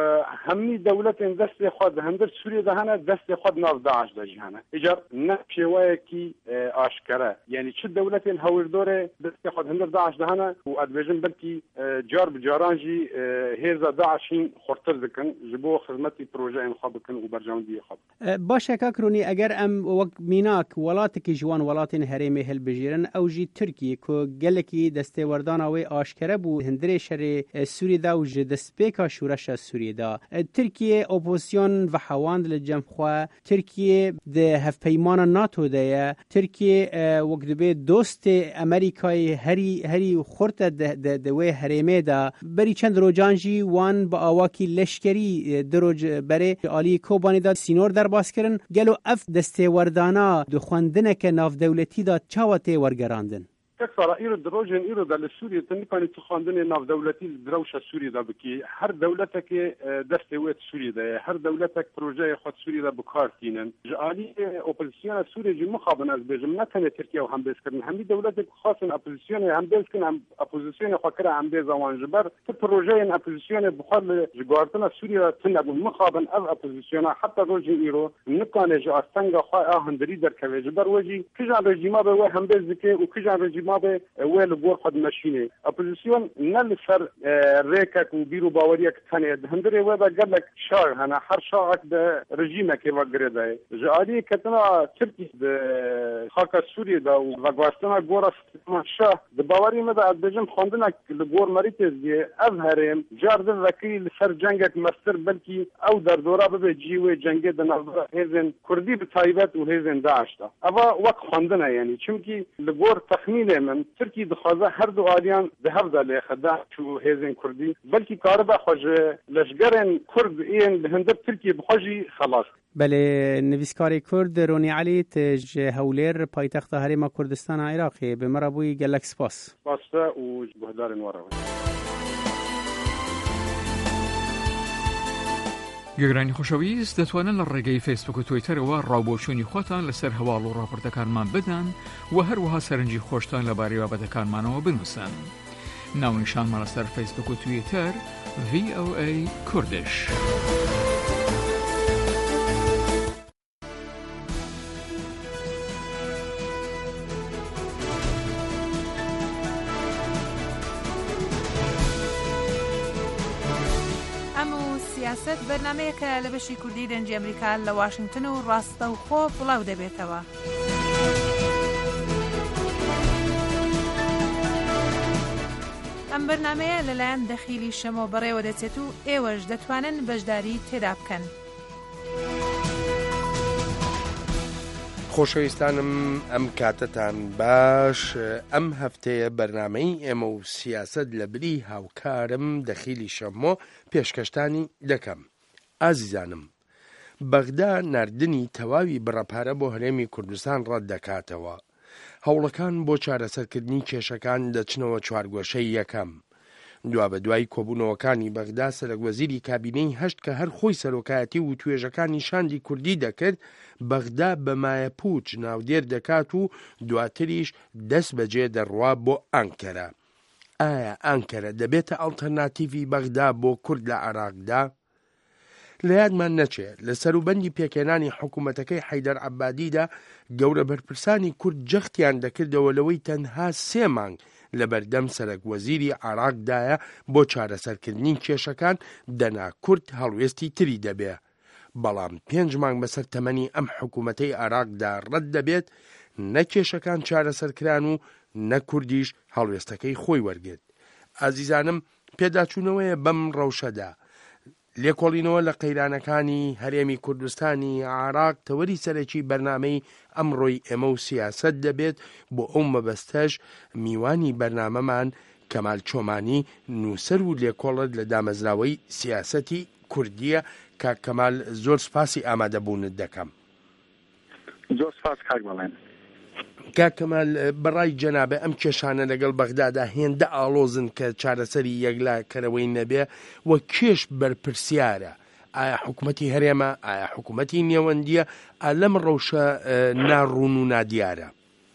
S5: همي دولة دست خود هندر سوريا دهنا دست خود ناف داعش دجهنا إجر نفشي وايكي آشكرا يعني شو دولة هاوردوره دست خود هندر داعش دهنا وأدبجم بلكي جار بجارانجي هذا داعشين خرطر ذكن جبو خدمتي بروجين خابكن وبرجام دي خاب
S8: باشا كاكروني أجر أم وق ميناك ولاتك جوان ولاتن هرمي هل بجيرن أو جي تركي كو جلكي دست وردانا وي آشكرا بو هندري شر سوريا دا وج دسبيكا شورش سوريا دا تركيا اوبوزيون و حواند لجمخوا تركيا ده هف پیمان ناتو ده تركيا وقت به دوست امریکای هری خورت ده و هرمه دا بری چند روجانجی وان با اواکی لشکری دروج بره عالی کوبانی دا سینور در باز کرن گلو اف دسته وردانا دو خوندنه که ناف دولتی دا چاوته ورگراندن
S5: كثر إيرو دروجن إيرو دل سوريا تنكاني تخاندني ناف دولتي دروشة سوريا دا بكي هر دولتك دستويت سوريا دا هر دولتك بروجي خد سوريا دا بكارتينن جالي اوبوزيسيون سوريا جي مخابن از بجم نتنه تركيا وهم بيسكرن همي دولتك خاصن اوبوزيسيون هم بيسكن هم اوبوزيسيون خاكرا هم بيزوان جبر بروجي اوبوزيسيون بخار جوارتنا سوريا تنقو مخابن از اوبوزيسيون حتى روجي إيرو نكاني جو استنغا خا هندري در كوي جبر وجي كجان رجيما بو هم بيزكي وكجان رجيما نابێ وێ لە بۆر خۆت مەشینێ ئۆپۆزیسیۆن نە لەسەر ڕێکێک و بیر و باوەریەک تەنێت هەندێ وێدا گەلێک شار هەنا هەر شاعك بە رژیمێکی وەگرێدایە ژعادی کەتنا ترکی خاکە سووریدا و ڤەگواستنا گۆرە شاه د باوەری مەدا ئەدبێژم خواندنێک لە گۆر مەریتێزیێ ئەv هەرێم جار دەڤەکەی لەسەر جەنگێک مەستر بەلکی ئەو دەردۆرا ببێ جیوێ جەنگێ دەناڵدرا هێزن کوردی بتایبەت و هێزن داعشتا ئەوە وەک خواندنە یعنی چونکی لە گۆر تەخمینێ من ترکی دخوازە هەردوو ئالیان دەهەفدا لێ خەدا و هێزن کوردی بەلکی کارە بەخۆژ لەشگەرن کورد ئێن لە هەندە ترکی بخۆژی خەلاص
S8: بله نویسکاری کرد رونی علی تج هولیر پایتخت هرم کردستان عراقی به مرابوی گلک سپاس
S5: پاستا و بهدار نوارا
S12: گەگرانی خۆشەویست دەتوانن لە ڕێگەی فیسبوک و تویتەرەوە ڕاوبۆچوونی خۆتان لەسەر هەواڵ و ڕاپۆرتەکانمان بدەن و هەروەها سەرنجی خۆشتان لەبارەی بابەتەکانمانەوە بنووسن. ناونیشانمان لەسەر فیسبوک و تویتەر VOA کوردش.
S18: سیاست بەرنامەیەکە لە بەشی کوردی دەنجی ئەمریکا لە واشنگتن و ڕاستە و خۆ بڵاو دەبێتەوە. ئەم بەرنامەیە لەلایەن دەخیلی شەمۆ بەڕێوە دەچێت و ئێوەش دەتوانن بەشداری تێدا بکەن.
S19: خۆشەویستانم ئەم کاتتان باش. ئەم هەفتەیە بەرنامەی ئێمە و سیاست لە بری هاوکارم دەخیلی شەمۆ پێشکەشتانی دەکەم. ئازیزانم، بەغدا نردنی تەواوی بڕەپارە بۆ هەرێمی کوردستان ڕەت دەکاتەوە. هەوڵەکان بۆ چارەسەرکردنی کێشەکان دەچنەوە چوارگۆشەی یەکەم. دوا بە دوای کۆبوونەوەکانی بەغدا سەرۆکوەزیری کابینەی هەشت کە هەر خۆی سەرۆکایەتی و توێژەکانی شاندی کوردی دەکرد، بەغدا بە مایە پوچ ناودێر دەکات و دواتریش دەست بەجێ دەڕوا بۆ ئەنکەرە. ئایا ئەنکەرە دەبێتە ئەڵتەرناتیڤی بەغدا بۆ کورد لە عێراقدا؟ لە یادمان نەچێت لە سەروبەندی پێکێنانی حکوومەتەکەی حەیدەر عەبادیدا گەورە بەرپرسانی کورد جەختیان دەکردەوە لەوەی تەنها 3 مانگ لە بەردەم سەرۆکوەزیری عێراقدایە بۆ چارەسەرکردنی کێشەکان دەنا کورد هەڵوێستی تری دەبێ. بەڵام 5 مانگ بەسەر تەمەنی ئەم حکوومەتەی عێراقدا ڕەت دەبێت، نە کێشەکان چارەسەرکران و نە کوردیش هەڵوێستەکەی خۆی وەرگێت. ئازیزانم، پێداچوونەوەیە بەم ڕەوشەدا لێکۆڵینەوە لە قەیرانەکانی هەرێمی کوردستانی عێراق تەوەری سەرەکی بەرنامەی ئەمڕۆی ئێمە و سیاست دەبێت. بۆ ئەو مەبەستەش میوانی بەرنامەمان کەمال چۆمانی نووسەر و لێکۆڵت لە دامەزراوەی سیاسەتی کوردیە. کاک کەمال، زۆر سپاسی ئامادەبوونت دەکەم.
S10: زۆر سپاس کاک بەڵێن.
S19: کاک کەمال، بەڕای جەنابە ئەم کێشانە لەگەڵ بەغدادا هێندە ئاڵۆزن کە چارەسەری یەکلاکەرەوەی نەبێ و کێش بەرپرسیارە. ئایا حکوومەتی هەرێمە؟ ئایا حکوومەتی نێوەندیە؟ لەم ڕەوشە ناڕوون و نادیارە.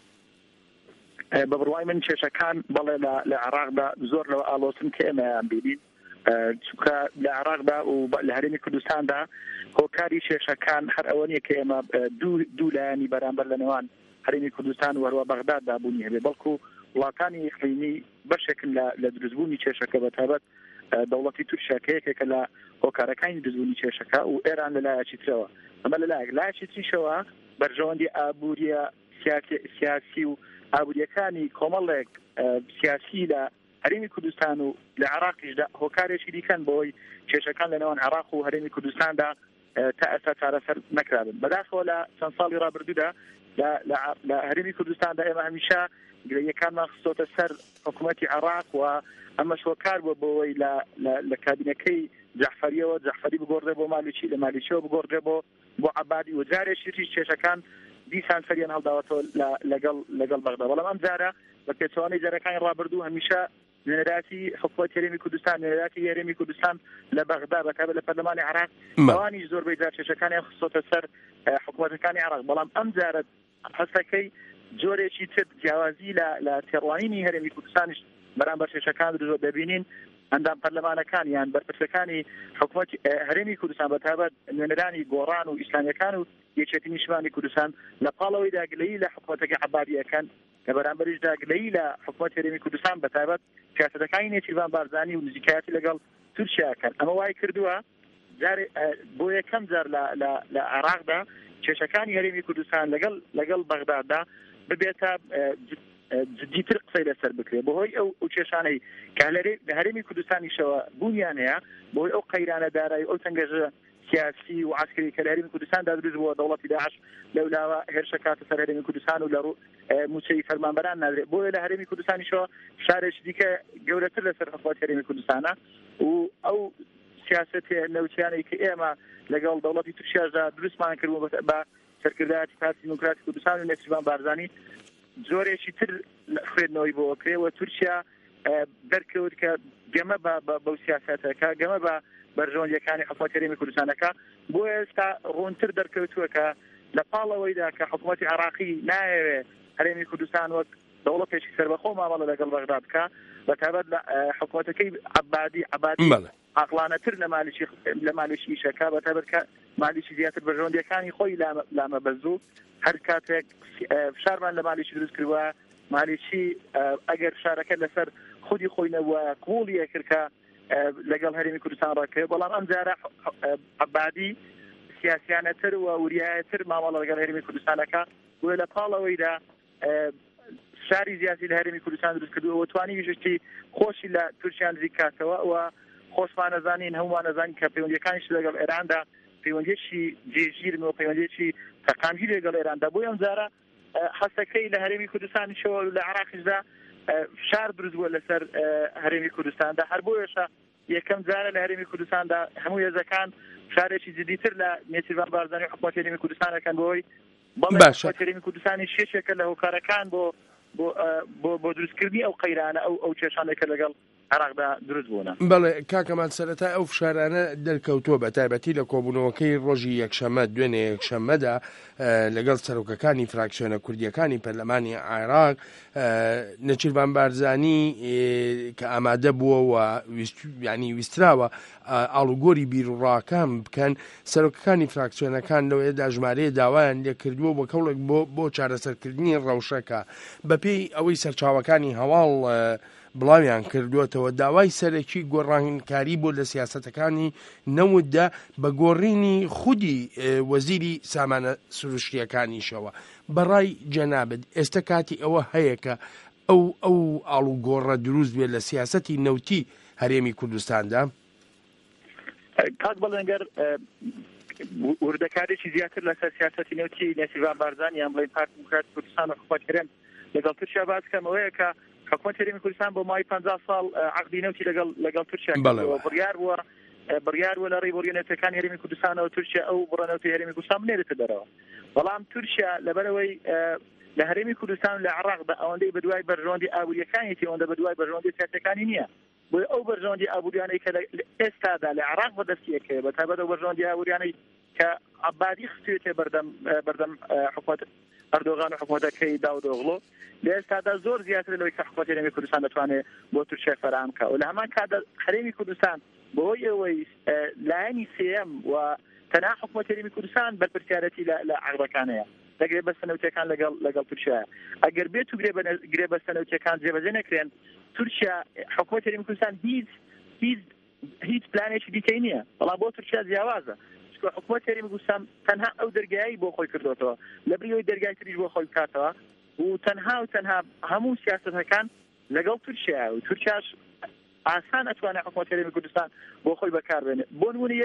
S10: بە بڕوای من کێشەکان بەڵێ لە عێراقدا زۆر لەوە ئاڵۆزن کە ئێمەیان بینین، چونکە لە عێراقدا و لە هەرێمی کوردستاندا هۆکاری کێشەکان هەر ئەوە نیە کە ئێمە دوو لایەنی بەرامبەر لە نێوان هەرێمی کوردستان و هەروە بەغداددا بوونی هەبێ، بەڵکو وڵاتانی ئیقلیمی بەشێکن لە دروستبوونی کێشەکە بەتابەت دەوڵەتی تورکیەکە لە هۆکارەکانی دروستبوونی کێشەکە و ئێران لە لایەکی ترەوە. ئەمە لایەکی تریشەوە بەرژەوەندی ئابووریە سیاسی و ئابووریەکانی کۆمەڵێک سیاسی لە هەرێمی کوردستان و لە عێراقیشدا هۆکارێکی دیکەن بۆی کێشەکان لە نێوان عێراق و هەرێمی کوردستاندا تا ئێستا چارەسەر نەکرابن. بەداخەوە لە چەند ساڵی ڕابردوودا لە هەرێمی کوردستاندا ئێمە هەمیشە گرەیەکانمان خستۆتە سەر حکوومەتی عێراق و ئەمەش هۆکار بووە بۆەوەی لە کابینەکەی جەعفەری بگۆڕێ بۆ مالیکی، لە مالیکیەوە بگۆڕێ بۆ عەبادی و جارێکی تریش کێشەکان دیسان سەریان هەڵداوەتەوە لەگەڵ بەغدا. بەڵام ئەم جارە بە پێچەوانەی جارەکانی ڕابردوو هەمیشە نوێنەراتی حکوومەتی هەرێمی کوردستان، نوێنەراتی هەرێمی کوردستان لە بەغدا بەتابەت لە پەرلەمانی عێراق ئەوانیش زۆربەی جار کێشەکانیان خستۆتە سەر حکوومەتەکانی عێراق. بەڵام ئەم جارە هەستەکەی جۆرێکی تر جیاوازی لە تێڕوانینی هەرێمی کوردستانیش بەرامبەر کێشەکان درۆ دەبینین.
S4: ئەندام پەرلەمانەکانیان بەرپرسەکانی حکوومەتی هەرێمی کوردستان بەتابەت نوێنەرانی گۆڕان و ئیسلامیەکان و یەکێتی نیشتمانی کوردستان لە پاڵەوەیدا گلەیی لە حکوومەتەکە عەبادیەکان لە بەرامبەریشدا گلەیی لە حکوومەت هەرێمی کوردستان بەتابەت سیاسەتەکانی نێچیروان بارزانی و نزیکایەتی لەگەڵ تورکیاکەن. ئەمە وای کردووە جارێ بۆ یەکەم جار لە عێراقدا کێشەکانی هەرێمی کوردستان لەگەڵ بەغداددا ببێتە جدیتر قسەی لەسەر بکرێت بەهۆی ئەو کێشانەی کە لە هەرێمی کوردستانیشەوە بوونیان هەیە بۆی ئەو قەیرانە دارایی ئەو تەنگەژە سیاسی و عسکری کە لە هەرێمی کوردستاندا دروست بووە دەوڵەتی داعش لەولاوە هێرشە کاتە سەر هەرێمی کوردستان و لە موچەی فەرمانبەران نادرێت بۆیە لە هەرێمی کوردستانیشەوە شارێکی دیکە گەورەتر لەسەر حکومەت هەرێمی کوردستانە و ئەو سیاسەتێ نەوتیانەی کە ئێمە لەگەڵ دەوڵەتی تورکیاشدا دروستمان کردبوو بە سەرکردایەتی پارتی دیموکراتی کوردستان و نێچیروان بارزانی زۆرێکی تر خوێندنەوەی بۆ کرێەوە تورکیا دەرکەوت کە گەمە بەو سیاسەتەکە گەمە بە بەرژەوەندیەکانی حکومەت هەرێمی کوردستانەکە بۆ ئێستا ڕوونتر دەرکەوتووە کە لە پاڵەوەیدا کە حکومەتی عێراقی نایەوێت هەرێمی کوردستان وەک دەوڵەتێکی سەربەخۆ مامەڵە لەگەڵ بەغداد بکە بەتابەت لە حکومەتەکەی عەبادی عاقلانەتر لە مالیشی شەکە بەتابەت کە مالیشی زیاتر بەرژەوەندیەکانی خۆی لامە بەزوو هەر کاتێک فشارمان لە مالیشی دروست کردووە مالیشی ئەگەر فشارەکە لەسەر خودی خۆی نەبووە قبوڵی کرد کە لەگەڵ هەرێمی کوردستان ڕاکەوێت بەڵام ئەم جارە عەبادی سیاسیانەتر و وریایەتر مامەڵە لەگەڵ هەرێمی کوردستانەکە بۆیە لە پاڵەوەیدا شاری زیاتی لە هەرێمی کوردستان دروست کردووە توانی ویژەتی خۆشی لە تورکیان نزیک کاتەوە و خۆشمان نەزانین هەمومان نەزانین کە پەیوەندیەکانیش لەگەڵ ئێراندا پەیوەندیەکی جێژیرن و پەیوەندیەکی تەقامژی لەگەڵ ئێراندا بۆیە ئەم جارە حەسەکەی لە هەرێمی کوردستانیشەوە لە عێراقیشدا فشار دروست بووە لەسەر هەرێمی کوردستاندا هەر بۆیەشە یەکەم جارە لە هەرێمی کوردستاندا هەموو هێزەکان فشارێکی جدیتر لە نێچیروان بارزانی حکومەت هەرێمی کوردستانەکەن بۆی بەڵێ حکومەت هەرێمی کوردستانی شێشێکە لە هۆکارەکان بۆ دروستکردنی ئەو قەیرانە ئەو کێشانێکە لەگەڵ عێراقدا دروست بوونە.
S19: بەڵێ کاکەمان سەرەتا ئەو فشارانە دەرکەوتووە بە تایبەتی لە کۆبوونەوەکەی ڕۆژی یەکشەممە دوێنێ یەکشەممەدا لەگەڵ سەرۆکەکانی فراکسیۆنە کوردیەکانی پەرلەمانی عێراق نەچیروان بارزانی کە ئامادە بووە و ینی ویستراوە ئاڵوگۆری بیرڕاکان بکەن سەرۆکەکانی فراکسیۆنەکان لەوەیەدا ژمارەیە داوایان لێ کردووە بۆ کەوڵێک بۆ چارەسەرکردنی ڕەوشەکە بەپێی ئەوەی سەرچاوەکانی هەواڵ بڵاویان کردوێتەوە داوای سەرەکی گۆڕانکاری بۆ لە سیاسەتەکانی نەوددا بە گۆڕینی خودی وەزیری سامانە سروشتیەکانیشەوە بەڕای جەنابەت ئێستا کاتی ئەوە هەیە کە ئەو ئاڵوگۆڕە دروست بێت لە سیاسەتی نەوتی هەرێمی کوردستاندا
S4: کاک بەڵێنگەر وردەکارێکی زیاتر لەسەر سیاسەتی نەوتی نێچیروان بارزانی یان بڵێن پارتی دیموکراتی کوردستان و حکومەت هەرێم لەگەڵ تورکیا باس کەمەوەیە کە حکومەت هەرێمی کوردستان بۆ مای 50 ساڵ عەقدی نەوتی لەگەڵ تورکیا بڕیار بووە لە ڕێی بۆریێنەتەکانی هەرێمی کوردستانەوە تورکیا ئەو بڕەنەوتی هەرێمی کوردستان بنێرێتە دەرەوە بەڵام تورکیا لەبەرەوەی لە هەرێمی کوردستان لە عێراقدا ئەوەندەی بەدوای بەرژەوەندی ئابوووریەکانیەتی ئەوەندە بەدوای بەرژەوەندی سیاسەکانی نییە بۆیە ئەو بەرژەوەندی ئابوووریانەی کە ئێستادا لە عێراق بەدەستیەکەوە بەتابەت ئەو بەرژەوەندی ئابوووریانەی کە عەبادی خستوێتێ بەردەم حکومەت ئەردۆغان و حکومەتەکەی داودۆغڵۆ لە ئێستادا زۆر زیاتر لەوەی کە حکومەت هەرێمی کوردستان دەتوانێت بۆ تورکیا فەرهەم بکات و لە هەمان کاتدا هەرێمی کوردستان بەهۆی ئەوەی لایەنی سێەم و تەنها حکومەت هەرێمی کوردستان بەرپرسیارەتی لە عەقدەکانەیە دەگرێت بە سەنەوتیەکان لەگەڵ تورکیایە ئەگەر بێت و گرێ بە سەنەوتیەکان جێبەجێ نەکرێن تورکیا حکومەت هەرێمی کوردستان هیچ پلانێکی دیکەی نییە بەڵام بۆ تورکیا جیاوازە حکومەت هەرێمی کوردستان تەنها ئەو دەرگایی بۆ خۆی کردوتەوە لە بریەوەی دەرگای تریش بۆ خۆی بکاتەوە و تەنها هەموو سیاسەتەکان لەگەڵ تورکیا و تورکیاش ئاسان ئەتوانێت حکومەت هەرێمی کوردستان بۆ خۆی بەکاربێنێت بۆ نمونە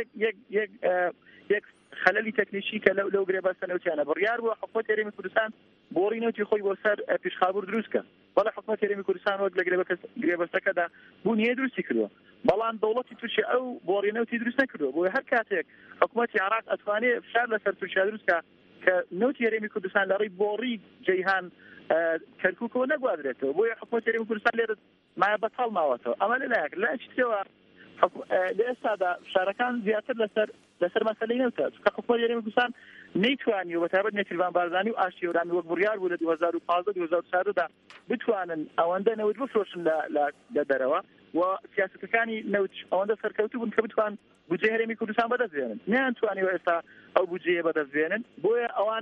S4: یەک خەلەلی تەکنیکی کە لەو گرێبەستە نەوتیانە بڕیار بووە حکومەت هەرێمی کوردستان بۆڕی نەوتی خۆی بۆ سەر پێشخابوور دروستکە بەڵام حکومەت هەرێمی کوردستان وەک لە گرێبەستەکەدا بوونیە دروستی کردووە بەڵام دەوڵەتی تورکیا ئەو بۆڕی نەوتی دروست نەکردووە بۆیە هەر کاتێک حکومەتی عێراق ئەتوانێت فشار لەسەر تورکیا دروستکە کە نەوتی هەرێمی کوردستان لە ڕێی بۆڕی جەیهان کەرکووکەوە نەگوادرێتەوە بۆیە حکومەت هەرێمی کوردستان لێرە مایە بەتاڵ ماوەتەوە ئەمە لەلایەک لە ئەچتەوە لە ئێستادا فشارەکان زیاتر لەسەر مەسەلەی نەوتە چونکە حکومەت هەرێمی کوردستان نەیتوانی و بەتابەت نێچیروان بارزانی و ئاشتیێورانی وەک بڕیار بوو لە 2015-2014 بتوانن ئەوەندە نەوت بفرۆشن لە دەرەوە و سیاسەتەکانی نەوت ئەوەندە سەرکەوتوو بوون کە بتوان بودجێ هەرێمی کوردستان بەدەستێنن نەیانتوانیوە ئێستا ئەو بودجێ بەدەستێنن بۆیە ئەوان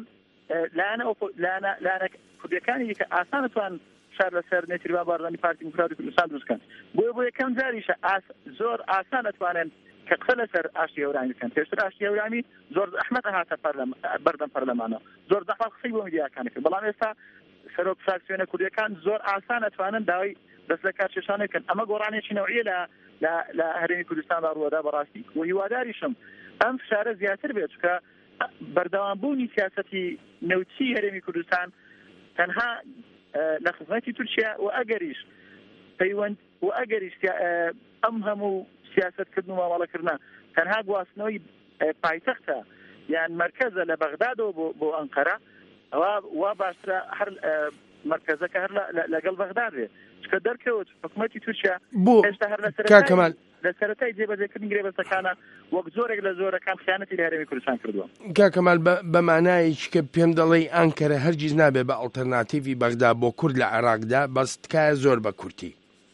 S4: لایەنە کوردیەکانی کە ئاسانتوان شار لەسەر نێچیروان بارزانی پارتی دیموکراتی کوردستان دروستکەن بۆ یەکەم جاریشە زۆر ئاسان ئەتوانن کە قسە لەسەر ئاشتی هەورانی بکەن پێشتر ئاشتی هەورانی زۆر زەحمەت هاتە بەردەم پەرلەمانەوە زۆر زەحمەت قسەی بۆ میدیاکان کرد بەڵام ئێستا سەرۆک فراکسیۆنە کوردیەکان زۆر ئاسان ئەتوانن داوای دەست لە کار کێشانە بکەن ئەمە گۆڕانێکی نەوعیە لە هەرێمی کوردستاندا ڕووەدا بەڕاستی و هیواداریشم ئەم فشارە زیاتر بێت کە بەردەوامبوونی سیاسەتی نەوتی هەرێمی کوردستان تەنها لە خزمەتی تورکیا و ئەگەریش پەیوەند و ئەگەریش ئەم هەموو سیاستکردن و مامەڵەکردنە تەنها گواستنەوەی پایتەختە یان مرکزە لە بەغدادەوە بۆ ئەنقەرە ئەوە وا باشترە هەر مرکزەکە هەر لەگەڵ بەغداد بێ چکە دەرکەوت حکومەتی تورکیا هێشتا هەر لە سەرەتای جێبەجێکردنی گرێبەستەکانە وەک زۆرێک لە زۆرەکان خیانەتی لە هەرێمی کوردستان کردووە.
S19: کاکەمال بە مانایەکی کە پێم دەڵێ ئەنکەرە هەرگیز نابێ بە ئەڵتەرناتیڤی بەغدا بۆ کورد لە عێراقدا بەس تکایە زۆر بە کورتی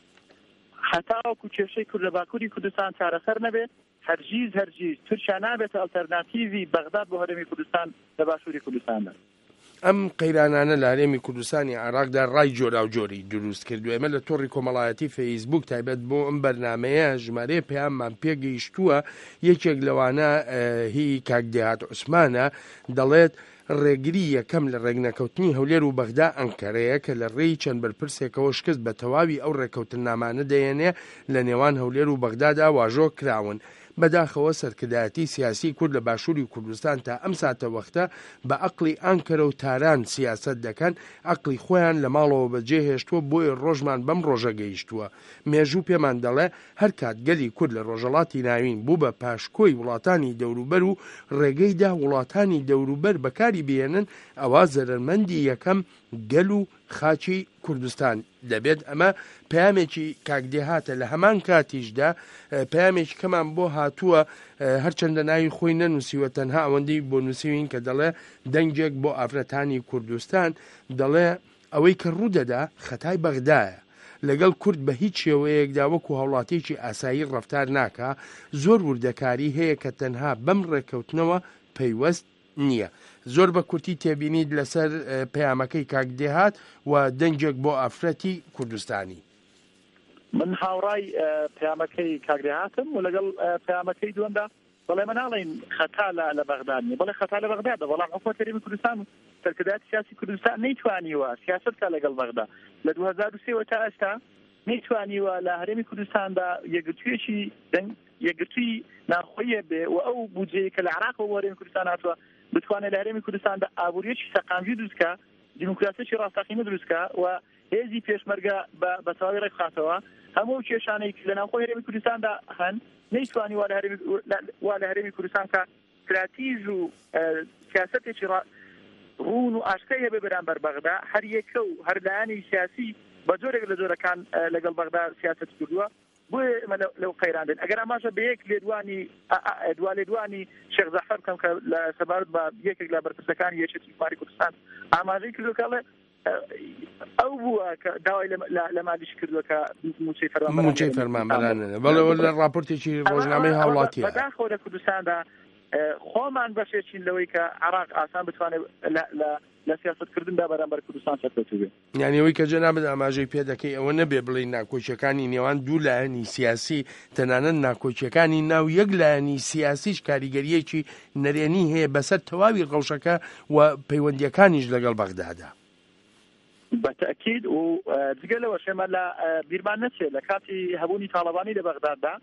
S4: هەتاوەکو کێشەی کورد لە باکووری کوردستان چارەسەر نەبێت هەرگیز تورکیا نابێتە ئەڵتەرناتیڤی بەغداد بۆ هەرێمی کوردستان لە باشووری کوردستاندا.
S19: ئەم قەیرانانە لە هەرێمی کوردستانی عێراقدا ڕای جۆرا و جۆری دروست کردو. ئێمە لە تۆڕی کۆمەڵایەتی فەیسبوک تایبەت بۆ ئەم بەرنامەیە ژمارە پەیاممان پێگەیشتووە یەکێک لەوانە هی کاک دێهات عوسمانە دەڵێت ڕێگری یەکەم لە ڕێگنەکەوتنی هەولێر و بەغدا ئەنکەرەیە کە لە ڕێی چەند بەرپرسێکەوە شکست بە تەواوی ئەو ڕێکەوتن نامانە دەیەنێ لە نێوان هەولێر و بەغدادا واژۆ کراون. بەداخەوە سەرکردایەتی سیاسی کورد لە باشووری کوردستان تا ئەم ساتە وەختە بە عەقڵی ئەنکەرە و تاران سیاست دەکەن عەقڵی خۆیان لە ماڵەوە بەجێ هێشتووە بۆیە ڕۆژمان بەم ڕۆژە گەیشتووە. مێژوو پێمان دەڵێ هەر کات گەلی کورد لە ڕۆژەڵاتی ناوین بوو بە پاشکۆی وڵاتانی دەوروبەر و ڕێگەیدا وڵاتانی دەوروبەر بەکاری بێنن ئەوە زەرمەندی یەکەم گەل و خاچی کوردستان دەبێت. ئەمە پەیامێکی کاکدێهاتە لە هەمان کاتیشدا پەیامێکی کەمان بۆ هاتووە هەرچەندە ناوی خۆی نەنووسیوە تەنها ئەوەندەی بۆ نووسین کە دەڵێ دەنگێک بۆ ئافرەتانی کوردستان دەڵێ ئەوەی کە ڕوودەدا خەتای بەغدایە لەگەڵ کورد بە هیچ شێوەیەکدا وەکو هەوڵاتێکی ئاسایی ڕەفتار ناکا زۆر وردەکاری هەیە کە تەنها بەم ڕێکەوتنەوە پەیوەست نییە. زۆر بە کورتی تێبینیت لەسەر پەیامەکەی کاک دێهات و دەنگێک بۆ ئافرەتی کوردستانی.
S4: من هاوڕای پەیامەکەی کاک دێهاتم و لەگەڵ پەیامەکەی دووەمدا بەڵێ من ناڵێن خەتا لە بەغداد نیە بەڵێ خەتا لە بەغدادە بەڵام حکومەت هەرێمی کوردستان و سەرکردایەتی سیاسی کوردستان نەیتوانیوە سیاست کا لەگەڵ بەغدا لە 2003 تا ئێستا نەیتوانیوە لە هەرێمی کوردستاندا یەکگرتووی ناخۆیە بێ و ئەو بودجەیە کە لە عێراقەوە بۆ هەرێمی کوردستان هاتووە بتوانێت لە هەرێمی کوردستاندا ئابوووریەکی سەقامژی دروستکە دیموکراسیەکی ڕاستەقینە دروستکە و هێزی پێشمەرگە بە تەواوی ڕێکخاتەوە هەموو کێشانەی لە ناوخۆی هەرێمی کوردستاندا هەن نەیتوانی وا لە هەرێمی کوردستان کە استراتیژ و سیاسەتێکی ڕوون و ئاشکای هەبێ بەرامبەر بەغدا هەر یەکە و هەر لایەنی سیاسی بە جۆرێک لە جۆرەکان لەگەڵ بەغدا سیاست کردووە بۆیە ئێمە لەو قەیراندن ئەگەر ئاماژە بە یەک لێدوانی شێخ زەعفەر بکەم کە لە سەبارەت بە یەکێک لە بەرپرسەکانی یەکێتی سوپاری کوردستان ئاماژەی کردو کەڵێ ئەو بووە کە داوای لە مالیش کردووە کە موچەی
S19: فەرمانبەرانە بەڵێ لە راپۆرتێکی ڕۆژنامەی هاوڵاتیە
S4: بەداخەوە لە کوردستاندا خۆمان بەشێکین لەوەی کە عێراق ئاسان بتوانێت لە سیاستکردندا بەرامبەر کوردستان سەرکەوتوو بێت.
S19: یعنی ئەوەی کە جەنابەت ئاماژەی پێ دەکەی ئەوە نەبێ بڵێ ناکۆچیەکانی نێوان دوو لایەنی سیاسی تەنانەت ناکۆچیەکانی ناو یەک لایەنی سیاسیش کاریگەریەکی نەرێنی هەیە بەسەر تەواوی ڕەوشەکە و پەیوەندیەکانیش لەگەڵ بەغدادا.
S4: بەتەکید و جگە لەوە شێمە لە بیرمان نەچێت لە کاتی هەبوونی تاڵەبانی لە بەغداددا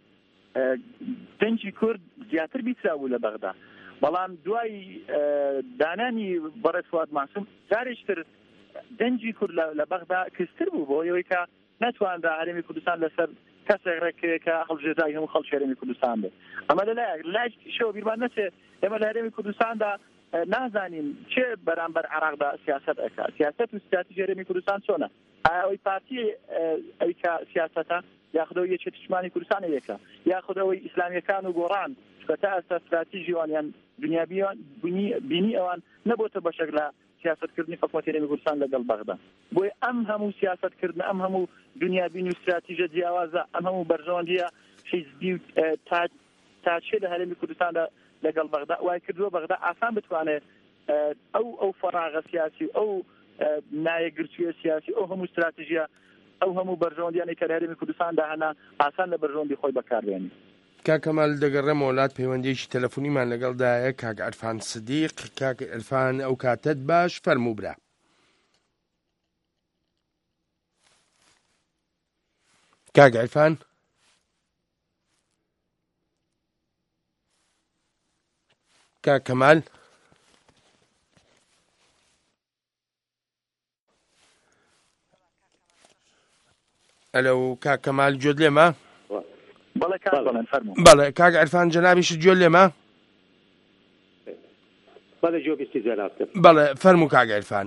S4: دەنگی کورد زیاتر بیتراوە لە بەغدا بەڵام دوای دانانی بەڕێز فواد ماسوم جارێکتر دەنگی کورد لە بەغدا کەستر بوو بۆ ئەوەی کە نەتواندا هەرێمی کوردستان لەسەر کەسێک ڕێکەیە هەڵبژێردای هەموو خەڵکی هەرێمی کوردستان بێت. ئەمە لەلایەک شەوە بیرمان نەچێت ئێمە لە هەرێمی کوردستاندا نازانین چێ بەرامبەر عێراقدا سیاست ئەکا سیاست و استراتیژی هەرێمی کوردستان چۆنە ئایا ئەوەی پارتی ئەوەی کە سیاسەتە یاخودەوەی یەکێتی نیشتیمانی کوردستان یەکە یاخودەوەی ئیسلامیەکان و گۆڕان کە تا ئێستا استراتیژیوانیان دنیابیان بینی ئەوان نەبووتە بەشێک لە سیاستکردنی حکوومەتی هەرێمی کوردستان لەگەڵ بەغدا بۆیە ئەم هەموو سیاستکردن ئەم هەموو دنیابینی و استراتیژە جیاوازە ئەم هەموو بەرژەوەندیە حیزبی و تاچێ لە هەرێمی کوردستاندا لەگەڵ بەغدا وای کردووە بەغدا ئاسان بتوانێت ئەو فەراغە سیاسی و ئەو نایەگرتوویە سیاسی ئەو هەموو استراتیژیە ئەو هەموو بەرژەوەندیانی کە لە هەرێمی کوردستاندا هەنا ئاسان لە بەرژەوەندی خۆی بەکاربێنی.
S19: کاک کەمال دەگەڕێمە وڵات پەیوەندیەکی تەلەفۆنیمان لەگەڵدایە کاک عەرفان سدیق. کاک عەرفان ئەو کاتت باش فەرموو برا. کاک عەرفان کاک کەمال ئەلو کاک کەمال جۆت لێمە؟ بەڵێ کاک عەرفان جەنابیش جۆت لێمە؟
S20: بەڵێ جۆ بیستی جەنابتم.
S19: بەڵێ فەرموو کاک عەرفان.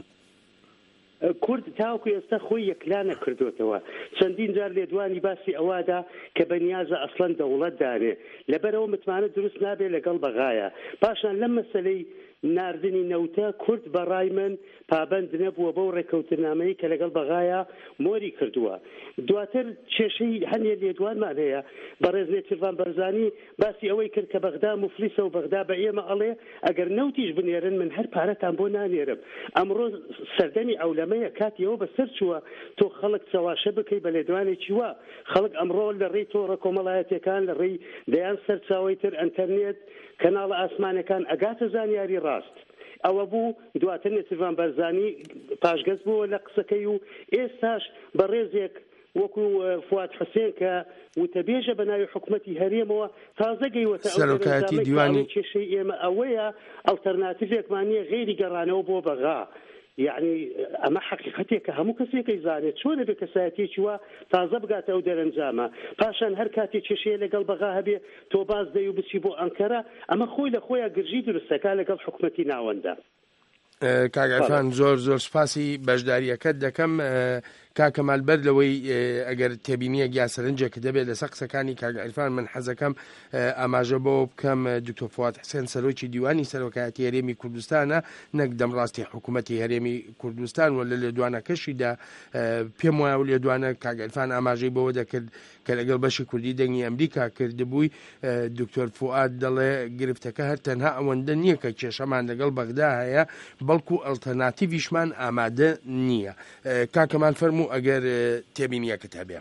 S20: کورد تاوەکو ئێستا خۆی یەکلانە کردوتەوە چەندین جار لێدوانی باسی ئەوادا کە بەنیازە ئەسڵەن دەوڵەت دارێ لەبەرەوە متمانە دروست نابێت لەگەڵ بەغایە. پاشان لەم مەسەلەی ناردنی نەوتە کورد بەڕای من پابند نەبووە بەو ڕێکەوتنامەی کە لەگەڵ بەغایە مۆری کردووە. دواتر کێشەی هەنێ لێدوانمان هەیە بەڕێز نێچیروان بەرزانی باسی ئەوەی کرد کە بەغدا مفلیسە و بەغدا بە ئێمە ئەڵێ ئەگەر نەوتیش بنێرن من هەر پارەتان بۆ نانێرم. ئەمڕۆ سەردەمی ئەولەمەیە کاتیەوە بەسەر چووە تۆ خەڵک چاواشە بکەی بە لێدوانێکی وا خەڵک ئەمڕۆ لە ڕێی تۆڕە کۆمەڵایەتیەکان لە ڕێی دەیان سەرچاوی تر ئەنتەرنێت کەناڵە ئاسمانەکان ئەگاتە زانیاری ڕاست. ئەوە بوو دواتر نێچیروان بەرزانی پاشگەز بووە لە قسەکەی و ئێستاش بە ڕێزێک وەکو فواد حوسێن کە وتەبێژە بە ناوی حکوومەتی هەرێمەوە تازە گەیوەتە
S19: سەرۆکایەتی دیوانی
S20: کێشەی ئێمە ئەوەیە ئەڵتەرناتیڤێکمانیە غێری گەڕانەوە بۆ بەغا. یعنی ئەمە حقیقەتێکە هەموو کەسێکی زانێت چۆنە بێ کەسایەتێکی وە تازە بگاتە ئەو دەرەنجامە پاشان هەر کاتێک کێشەیە لەگەڵ بەغا هەبێ تۆ باز دەی و بچی بۆ ئەنکەرە ئەمە خۆی لە خۆیان گرژی دروستەکە لەگەڵ حکوومەتی ناوەندە.
S19: کاک عەرفان زۆر زۆر سپاسی بەشداریەکەت دەکەم. کاک کەمال بەر لەوەی ئەگەر تێبینیە گیاسەرنجێک دەبێت لەسەر قسەکانی کاک عەرفان من حەزەکەم ئاماژە بۆ بکەم دکتۆر فواد حوسێن سەرۆکی دیوانی سەرۆکایەتی هەرێمی کوردستانە نەک دەمڕاستی حکوومەتی هەرێمی کوردستان و لە لێدوانەکەشیدا پێم وایە و لێدوانە کاک عەرفان ئاماژەی بەوە دەکرد کە لەگەڵ بەشی کوردی دەنگی ئەمریکا کردبووی دکتۆر فواد دەڵێ گرفتەکە هەر تەنها ئەوەندە نییە کە کێشەمان لەگەڵ بەغدا هەیە بەڵکو ئەڵتەرناتیڤیشمان ئامادە نییە. کاک کەمال فەرموو ئەگەر تێبینیەکەت هەبێ.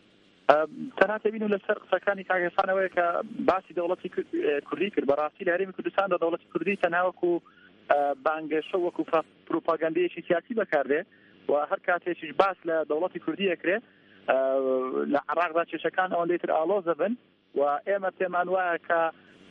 S4: تەنها تێبین و لەسەر قسەکانی کاک عەرفانەوەیە کە باسی دەوڵەتی کوردی کرد بەڕاستی لە هەرێمی کوردستاندا دەوڵەتی کوردی تەنها وەکو بانگێشە وەکو پروپاگاندەیەکی سیاسی بەکاردێ و هەر کاتێکیش باس لە دەوڵەتی کوردی ئەکرێ لە عێراقدا کێشەکان ئەوەندەی تر ئاڵۆزە بن و ئێمە پێمان وایە کە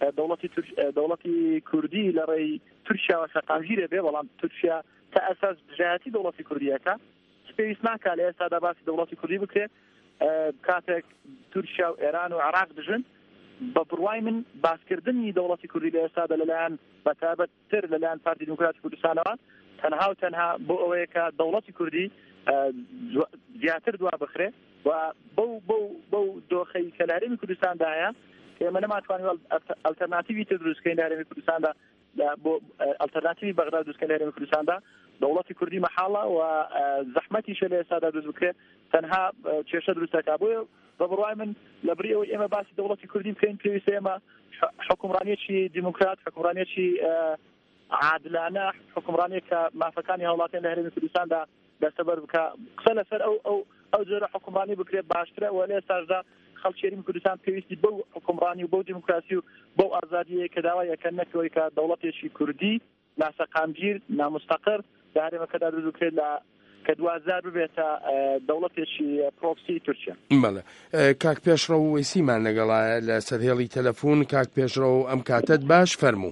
S4: دەوڵەتی کوردی لە ڕێی تورکیاوە شەقامگیرێ بێ بەڵام تورکیا تا ئەساس بژایەتی دەوڵەتی کوردیەکە پێویست ناکات لە ئێستادا باسی دەوڵەتی کوردی بکرێت کاتێک تورکیا و ئێران و عێراق دژن بە بڕوای من باسکردنی دەوڵەتی کوردی لە ئێستادا لەلایەن بەتابەتتر لەلایەن پارتی دیموکراتی کوردستانەوە تەنها و تەنها بۆ ئەوەیە کە دەوڵەتی کوردی زیاتر دوا بخرێ و بەو دۆخەی کە لە هەرێمی کوردستاندا هەیە ئێمە نەماتوانین ئەلتەرناتیڤی تر دروستکەین لە هەرێمی کوردستاندا بۆ ئەلتەرناتیڤی بەغدا دروستکەین لە هەرێمی کوردستاندا دەوڵەتی کوردی مەحاڵە و زەحمەتیشە لە ئێستادا دروست بکرێت تەنها کێشە دروستەکە بۆیە بە بڕوای من لە بڕی ئەوەی ئێمە باسی دەوڵەتی کوردی بکەین پێویستە ئێمە حکومڕانیەکی دیموکرات حکومڕانیەکی عادلانە حکومڕانیە کە مافەکانی هەوڵاتیان لە هەرێمی کوردستاندا دەستەبەر بکە قسە لەسەر ئەو جۆرە حکومڕانی بکرێت باشترە و لە ئێستاشدا خەڵکی هەرێمی کوردستان پێویستی بەو حکومڕانی و بەو دیموکراسی و بەو ئازادیەیە کە داوای ئەکەن نەکەوەی کە دەوڵەتێکی کوردی ناسەقامگیر نامستەقر لە هەرێمەکەدا دروست بکرێت لە کە 2000 ببێتە دەوڵەتێکی پرۆکسی تورکیا.
S19: بەڵێ کاک پێشڕەو وەیسیمان لەگەڵایە لە سەرهێڵی تەلەفۆن. کاک پێشڕەو ئەم کاتت باش فەرموو.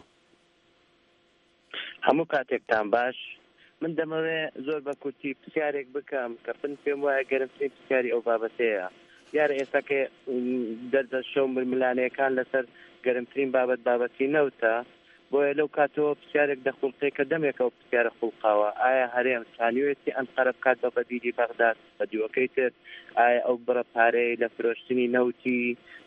S21: هەموو کاتێکتان باش. من دەمەوێت زۆر بە کورتی پرسیارێک بکەم کە من پێم وایە گەرمترین پرسیاری ئەو بابەتەیە. دیارە ئێستا کە دەردە شەو ململانەکان لەسەر گەرمترین بابەتی نەوتە بۆیە لەو کاتەوە پرسیارێک دەخوڵقی کە دەمێکەوە پرسیارە خوڵقاوە ئایا هەرێم سانیوێتی ئەنقەرە بکات بە بەدیلی بەغداد بە دیوەکەی تر ئایا ئەو بڕە پارەی لە فرۆشتنی نەوتی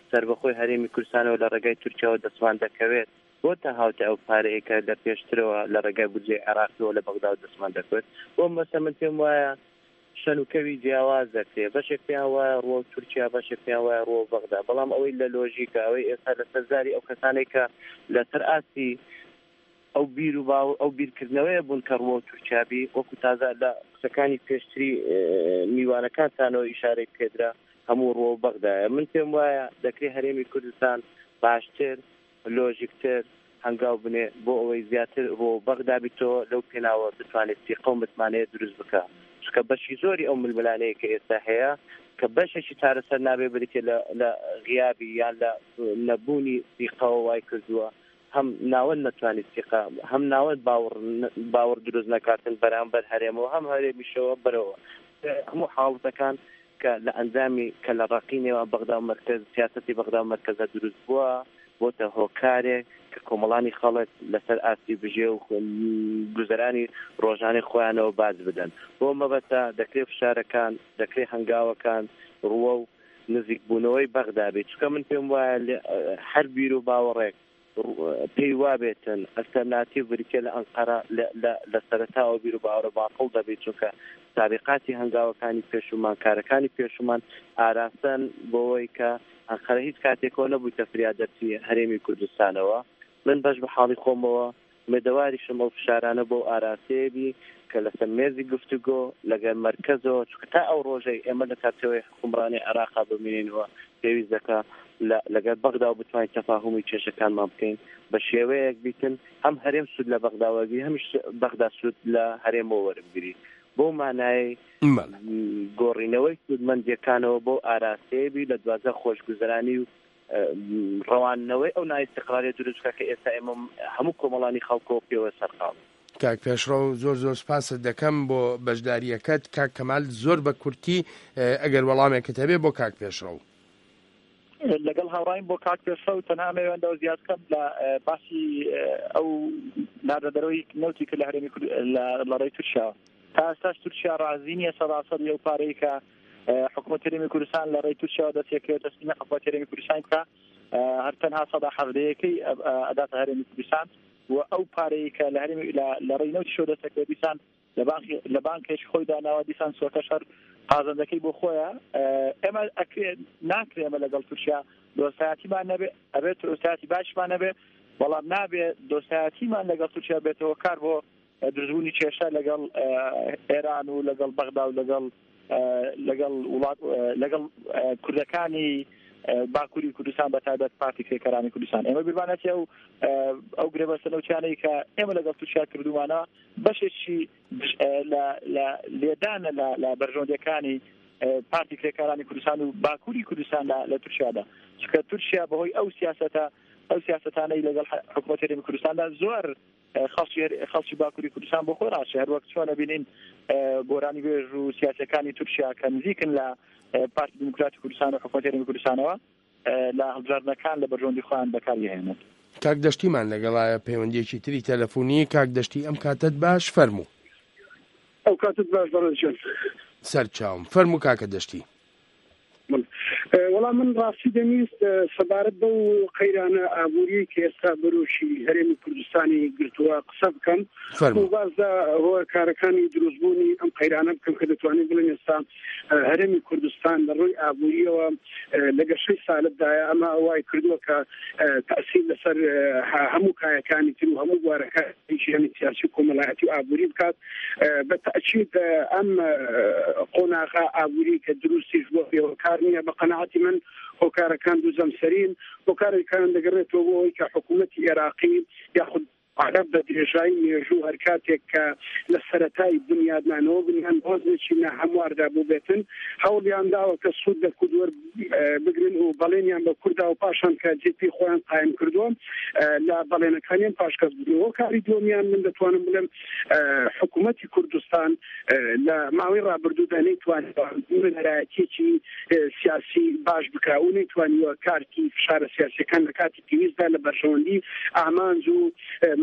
S21: سربەخۆی هەرێمی کوردستانەوە لە ڕێگای تورکیاوە دەسمان دەکەوێت بۆ تا هاوتە ئەو پارەیەکە لە پێشترەوە لە ڕێگای بودجێ عێراقیەوە لە بەغدا و دەسمان دەکەوێت بۆ مەسە من پێم وایە شەنوکەوی جیاواز دەکرێت بەشێک پێیان وایە ڕۆ تورکیا بەشێک پێیان وایە ڕۆ بەغدا بەڵام ئەوەی لە لۆژیکە ئەوەی ئێستا لە سەرزاری ئەو کەسانێک کە لە سەرئاسی ئەو بیر و باو ئەو بیرکردنەوەیە بوون کە ڕۆ تورکیابی وەکو تازە لە قسەکانی پێشتری میوانەکانتانەوە ئیشارەی پێدرا هەموو ڕۆ بەغدایە من پێم وایە دەکرێت هەرێمی کوردستان باشتر لۆژیکتر هەنگاو بنێ بۆ ئەوەی زیاتر ڕۆ بەغدا بیتەوە لەو پێناوە بتوانێت سیقە و متمانەیە دروست بکە چکە بەشی زۆری ئەو ململانەیە کە ئێستا هەیە کە بەشێکی چارەسەر نابێ بریتێ لە غیابی یان لە نەبوونی سیقەوە وای کردووە هەم ناوەند نەتوانێت سیقە هەم ناوەند باوەڕ دروست نەکاتن بەرامبەر هەرێمەوە هەم هەرێمیشەوە بەرەوە هەموو حاڵەتەکان کە لە ئەنجامی کە لە ڕاقینەوە بەغدا و مەرکەز سیاسەتی بەغدا و مەرکەزە دروست بووە بۆتە هۆکارێک کە کۆمەڵانی خەڵک لەسەر ئاستی بژێ و گوزەرانی ڕۆژانەی خۆیانەوە باز بدەن بۆ مەبەستە دەکرێت فشارەکان دەکرێت هەنگاوەکان ڕووە و نزیک بوونەوەی بەغدا بێت چکە من پێم وایە هەر بیر و باوەڕێک پێی وابێتن ئەلتەرناتیڤ بریتێ لە ئەنقەرە لە سەرەتاوە بیر و باوەڕە باقڵ دەبێت چونکە سابقاتی هەنگاوەکانی پێشومان کارەکانی پێشومان ئاراستن بۆەوەی کە ئەنقەرە هیچ کاتێکەوە نەبوویتە فریادەرچی هەرێمی کوردستانەوە من بەش بە حاڵی خۆمەوە مێدەواریشم ئەو فشارانە بۆ ئاراسەیەبی کە لەسەر مێزی گفتوگۆ لەگەر مەرکەزەوە چونکە تا ئەو ڕۆژەی ئێمە لە کاتەوەی حکومڕانی عێراقا ببینینەوە پێویست دەکات لەگەر بەغدا و بتوانین تەفاهمی کێشەکانمان بکەین بە شێوەیەک بیتن هەم هەرێم سوود لە بەغداوەگی هەمیش بەغدا سوود لە هەرێمەوە وەربگیری بۆ مانای گۆڕینەوەی سوودمەندیەکانەوە بۆ ئاراسەیەبی لە دوازە خۆشگوزەرانی و ڕەوانەوەی ئەو نایستیقراری دروستکە کە ئێستا ئێمە هەموو کۆمەڵانی خەڵکەوە پێوە سەرقاڵ
S19: کاک پێشڕۆ زۆر سپاست دەکەم بۆ بەشداریەکەت کاک کەمال زۆر بە کورتی ئەگەر وەڵامێکت هەبێ بۆ کاک پێشڕۆ
S4: لەگەڵ هاوڕایم بۆ کاک پێشڕۆ تەنها مەوێندەوە زیادکەم لە باسی ئەو نادەدەرەوەی نەوتی کرد لە هەرێمی لە ڕێی تورکیا تا ئێستاش تورکیا ڕازی نییە 100% لەو پارەی کە حکوومەت هەرێمی کوردستان لە ڕێی تورکیا دەستێکەوە تەسلیمی حکوومەت هەرێمی کوردستان بکە هەر تەنها 170 ئەداتە هەرێمی کوردستان و ئەو پارەی کە لە هەرێمی لە ڕێی نەوتی شۆ دەستێکەوە دیسان لە بانکێک خۆی داناوە دیسان سۆتە شەر قازەندەکەی بۆ خۆیە ئێمە ناکرێ ئێمە لەگەڵ تورکیا دۆستایەتیمان نەبێ ئەبێت دۆستایەتی باشمان نەبێ بەڵام نابێت دۆستایەتیمان لەگەڵ تورکیا بێتەوە کار بۆ دروستبوونی کێشە لەگەڵ ئێران و لەگەڵ بەغدا و لەگەڵ وڵات لەگەڵ کوردەکانی باکووری کوردستان بە تایبەت پارتی کرێکەرانی کوردستان ئێمە بیرمانەتی ئەو گرێبەستنەوتیانەی کە ئێمە لەگەڵ تورکیا کردومانە بەشێکی لە لێدانە لە بەرژۆندەکانی پارتی کرێکەرانی کوردستان و باکووری کوردستان لە تورکیادا چونکە تورکیا بەهۆی ئەو سیاسەتانەی لەگەڵ حکوومەت هەرێمی کوردستاندا زۆر خەڵکی باکووری کوردستان بۆ خۆی ڕاشێ هەر وەک چۆن ئەبینین گۆرانی بێژ و سیاسەکانی تورکیا کە نزیکن لە پارتی دموکراتی کوردستان و حکوومەت هەرێمی کوردستانەوە لە هەڵبژاردنەکان لە بەرژۆندی خۆیان بەکارهێنن
S19: کاک دەشتیمان لەگەڵایە پەیوەندیەکی تری تەلەفۆنی کاک دەشتی ئەم کاتت باش فەرموو
S1: ئەو کاتت باش بەڕێزم
S19: سەرچاوم فەرموو کاکە دەشتی
S1: وەڵام من ڕاستی دەویست سەبارەت بەو قەیرانە ئابووری کە ئێستا بەرۆشی هەرێمی کوردستانی گرتووە قسە بکەم و بازدا هۆ کارەکانی دروستبوونی ئەم قەیرانە بکەم کە دەتوانێت بڵێن ئێستا هەرێمی کوردستان لە ڕووی ئابووریەوە لە گەشەی سالتدایە ئەمە ئەوای کردووە کە تەئسیر لەسەر هەموو کایەکانی تر و هەموو بوارەکانی هەمی سیاسی کۆمەڵایەتی و ئابووری بکات بە تەئکید ئەم قۆناغا ئابووری کە دروستیش بۆ پێوەکار نییە بە قەناعەتی من هۆکارەکان دووزەمسەرین هۆکارێکان دەگەڕێتەوە بۆ ئەوەی کە حکوومەتی عێراقی یاخود عرب بە درێژایی مێژوو هەر کاتێک کە لە سەرەتای بنیادنانەوە بنیان بۆزێکی نەهەمواردا بوو بێتن هەوڵیان داوە کە سوود لە کورد بگرن و بەڵێنیان بە کووردا و پاشان کە جێپی خۆیان قایم کردووە لە بەڵێنەکانیان پاشکەس بوو کاری دووەمیان من دەتوانم بڵێم حکوومەتی کوردستان لە ماوەی ڕابردوودا نەیتوانێت نەرایەتێکی سیاسی باش بکە و نەیتوانیوە کارتی فشارە سیاسیەکان لە کاتی پێویستدا لە بەرژەوەندی ئامانج و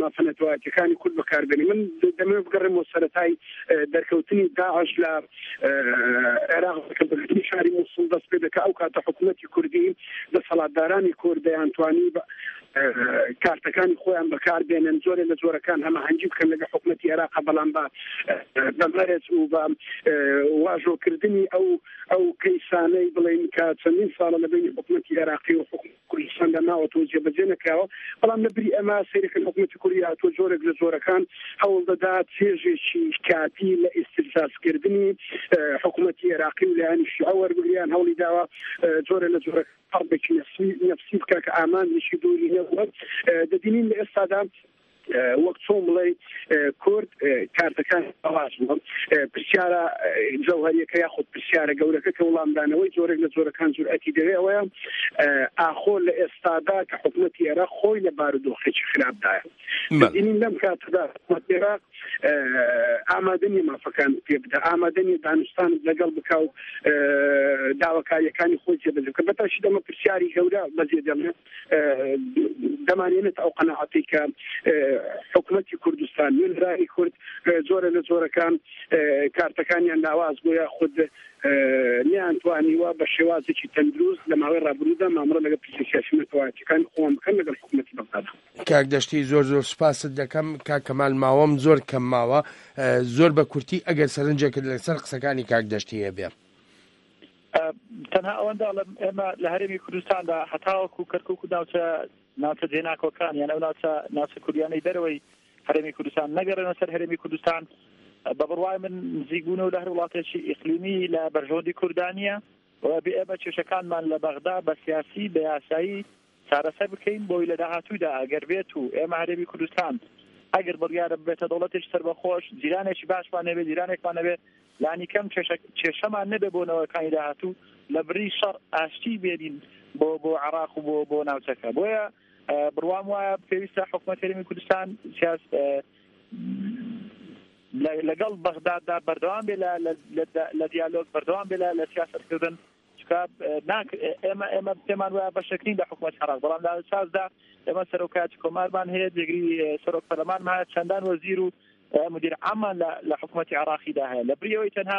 S1: بەرنامە فەنەتەوەیەتەکانی کورد بەکاربێنی. من دەمەوێت بگەڕێمەوە سەرەتای دەرکەوتنی داعش لە عێراق کە بەگرتنی شاری موسڵ دەست پێ دەکات. ئەو کاتە حکوومەتی کوردی دەسەڵاتدارانی کورد دەیانتوانی کارتەکانی خۆیان بەکاربێنن زۆرێ لە زۆرەکان هەماهەنگی بکەن لەگە حکوومەتی عێراق بەڵام بە مەرج و بە واژۆکردنی ئەو کەیسانەی بڵێن کە چەندین ساڵە لە بینی حکوومەتی عێراقی و کوردستان دەماوەتەوە جێبەجێ نەکراوە. بەڵام لەبری ئەمە سەیرەکەن حکوومەتی کوردی هاتووە جۆرێک لە زۆرەکان هەوڵ دەدات چێژێکی کاتی لە ئیستیفادەکردنی حکوومەتی عێراقی و لایەنی شیعە وەرگریان هەوڵی داوە جۆرێ لە زۆرەکان حربێکی نەفسی بکە کە ئامانێکی دووری نەبووە. دەبینین لە ئێستادا وەک چۆن بڵێ کورد کارتەکان ئاواز بووە پرسیارە جەوهەریەکە یاخود پرسیارە گەورەکە کە وەڵامدانەوەی جۆرێک لە زۆرەکان جورئەتی دەوێت ئەوەیە ئاخۆ لە ئێستادا کە حکوومەتی عێراق خۆی لە بارودۆخێکی خراپدایە. دەبینین لەم کاتەدا حکوومەتی عێراق ئامادە نیە مافەکان پێ بدە، ئامادە نیە دانوستان لەگەڵ بکا و داواکاریەکانی خۆی جێبەجێ بکە. بەتاشی دەمە پرسیاری گەورە بەجێ دەمێت دەمانێنێت ئەو قەناعەتی کە حکوومەتی کوردستان وێنرایی کورد زۆرە لە زۆرەکان کارتەکانیان ناواز بۆ یاخود نیانتوانیوە بە شێوازێکی تەندروست لە ماوەی ڕابردوودا مامەڵە لەگەڵ پرسی سیاسی نەتەوەیەتیەکانی خۆیان بکەن لەگەڵ حکوومەتی بەغداد.
S19: کاک دەشتی زۆر سوپاست دەکەم. کاک کەمال ماوەم زۆر کەم ماوە، زۆر بە کورتی ئەگەر سەرنجێکت لەسەر قسەکانی کاک دەشتی هەبێ.
S4: تەنها ئەوەندا ئێمە لە هەرێمی کوردستاندا هەتاوەکو کەرکووک و ناوچە جێناکۆکان یان ئەو ناوچە کوردیانەی دەرەوەی هەرێمی کوردستان نەگەڕێنە سەر هەرێمی کوردستان بە بڕوای من نزیکبوونە و لە هەر وڵاتێکی ئیقلیمی لە بەرژۆدی کوردانیە و ئێمە کێشەکانمان لە بەغدا بە سیاسی بە یاسایی چارەسەر بکەین بۆی لە داهاتوودا ئەگەر بێت و ئێمە هەرێمی کوردستان ئەگەر بڕیارە بێتە دەوڵەتێکی سەربەخۆش جیرانێکی باشمان نەبێ جیرانێکمان نەبێ لانی کەم کێشەمان نەبێ بۆ نەوەکانی داهاتوو لە بری شەڕ ئاشتی بێنین بۆ عێراق و بۆ ناوچەکە. بۆیە بڕوام وایە پێویستە حکوومەت هەرێمی کوردستان لەگەڵ بەغداددا بەردەوام بێ لە دیالۆگ بەردەوام بێ لە سیاسەتکردن ئێمە پێمان وایە بەشەکرین لە حکوومەت عێراق بەڵام لە سازدا ئێمە سەرۆکایەتی کۆمارمان هەیە دەگری سەرۆک پەرلەمانمان هەیە چەندان وەزیر و مدیر عاممان لە حکوومەتی عێراقیدا هەیە. لە بریەوەی تەنها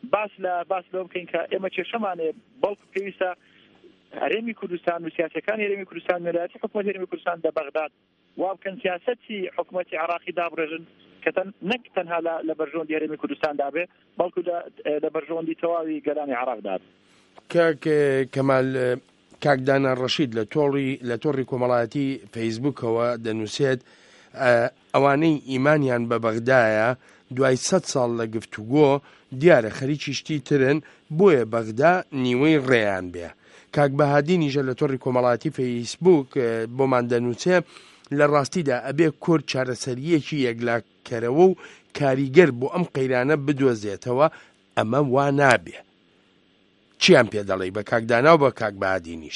S4: باس لەوە بکەین کە ئێمە کێشەمانێ بەڵکو پێویستە هەرێمی کوردستان و سیاسەکانی هەرێمی کوردستان وێنەرایەتی حکوومەتی هەرێمی کوردستان لە بەغداد وا بکەن سیاسەتی حکوومەتی عێراقی دابڕێژن کە نەک تەنها لە بەرژۆندی هەرێمی کوردستاندا بێ بەڵکو لە بەرژۆندی تەواوی گەلانی عێراقدا.
S19: کاک کەمال کاک دانا ڕەشید لە تۆڕی کۆمەڵایەتی فەیسبووکەوە دەنووسێت ئەوانەی ئیمانیان بە بەغدایە دوای 100 ساڵ لە گفتوگۆ دیارە خەریکی شتی ترن بۆیە بەغدا نیوەی ڕێیان بێ. کاک بەهادی نیژە لە تۆڕی کۆمەڵایەتی فەیسبووک بۆمان دەنووسێ لە ڕاستیدا ئەبێ کورد چارەسەریەکی یەکلاکەرەوە و کاریگەر بۆ ئەم قەیرانە بدۆزێتەوە ئەمە وا نابێ. چیان پێ دەڵێ بە کاکدانا و بە کاک بەهادینیش؟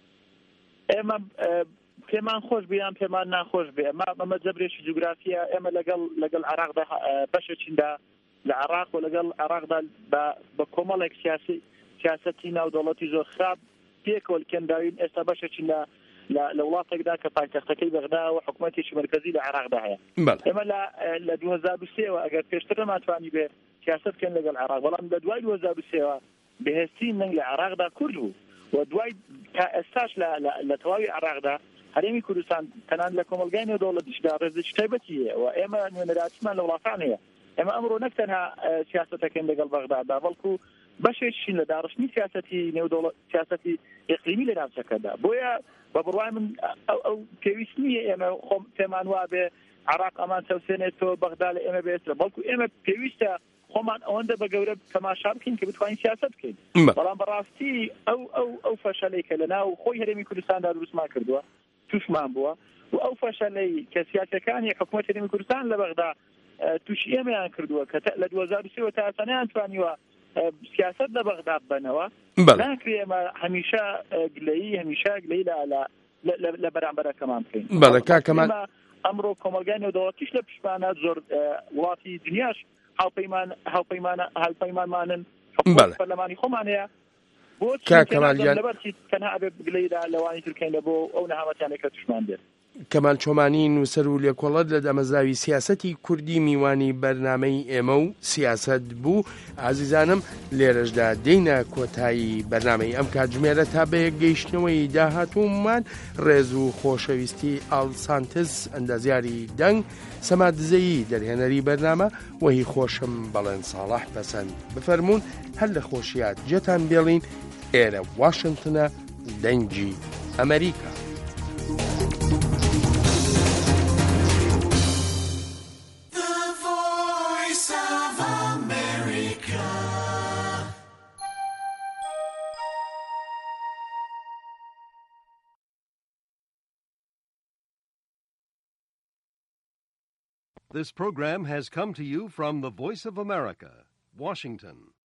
S4: ئێمە پێمان خۆش بیان پێمان ناخۆش بێ ئەمە جەبرێکی جوگرافیە. ئێمە لەگەڵ عێراقدا بەشێکیندا لە عێراق و لەگەڵ عێراقدا بە کۆمەڵێک سیاسەتی ناودەوڵەتی زۆر خراپ پێکۆڵکێنداوین. ئێستا بەشێکین لە وڵاتێکدا کە پایتەختەکەی بەغدا و حکوومەتێکی مرکزی لە عێراقدا هەیە. ئێمە لە 2023ەوە ئەگەر پێشتر نەماتوانی بێ سیاسەت بکەین لەگەڵ عێراق بەڵام لە دوای 2023ەوە بەهێزترین نەنگ لە عێراقدا کورد بوو و دوای تا ئێستاش لە تەواوی عێراقدا هەرێمی کوردستان تەنان لە کۆمەلگای نێودەوڵەتیشدا ڕێزێکی تایبەتی هەیە و ئێمە نوێنەرایەتیمان لە وڵاتان هەیە. ئێمە ئەمڕۆ نەک تەنها سیاسەتەکەین لەگەڵ بەغدادا بەڵکو بەشێکین لە داڕشتنی سیاسەتی نێودەوڵەت سیاسەتی ئیقلیمی لە ناوچەکەدا. بۆیە بە بڕوای من ئەو پێویست نییە ئێمە پێمان وا بێ عێراق ئەمان چەوسێنێتەوە بەغدا لە ئێمە بێترە بەڵکو ئێمە پێویستە خۆمان ئەوەندە بە گەورە تەماشا بکەین کە بتوانین سیاسەت بکەین. بەڵام بەڕاستی ئەو فەشەلەی کە لەناو خۆی هەرێمی کوردستاندا دروستمان کردووە توشمان بووە و ئەو فەشەلەی کە سیاسەکانی حکوومەت هەرێمی کوردستان لە بەغدا تووشی ئێمەیان کردووە کە لە 2023 تا ئێستا نەیانتوانیوە سیاست لە بەغدا بنەوە ناکرێ ئێمە هەمیشە گلەیی لە بەرامبەرەکەمان بکەین. ئەمڕۆ کۆمەلگای نێودەوڵەتیش لە پشمانە زۆر وڵاتی دنیاش هاوپەیمانمانن حکوومەت پەرلەمانی خۆمان هەیە بۆچی لەبەرچی تەنها ئەبێ گلەیدا لەوانی ترکەین لە بۆ ئەو نەهامەتیانێک کە توشمان دێت.
S19: کەمال چۆمانی نووسەر و لێکۆڵەر لە دەمەزراوی سیاسەتی کوردی میوانی بەرنامەی ئێمە و سیاسەت بوو. ئازیزانم لێرەشدا دێینە کۆتایی بەرنامەی ئەم کاتژمێرە تا بە یەکگەیشتنەوەی داهاتوومان. ڕێز و خۆشەویستی ئاڵسانتز ئەندازیاری دەنگ سەمادزەیی دەرهێنەری بەرنامە وەهی خۆشم بەڵێن ساڵح پەسەند بفەرمونون هەر لە خۆشیات جێتان بێڵین ئێرە واشنگتنە دەنگی ئەمریکا.
S6: This program has come to you from the Voice of America, Washington.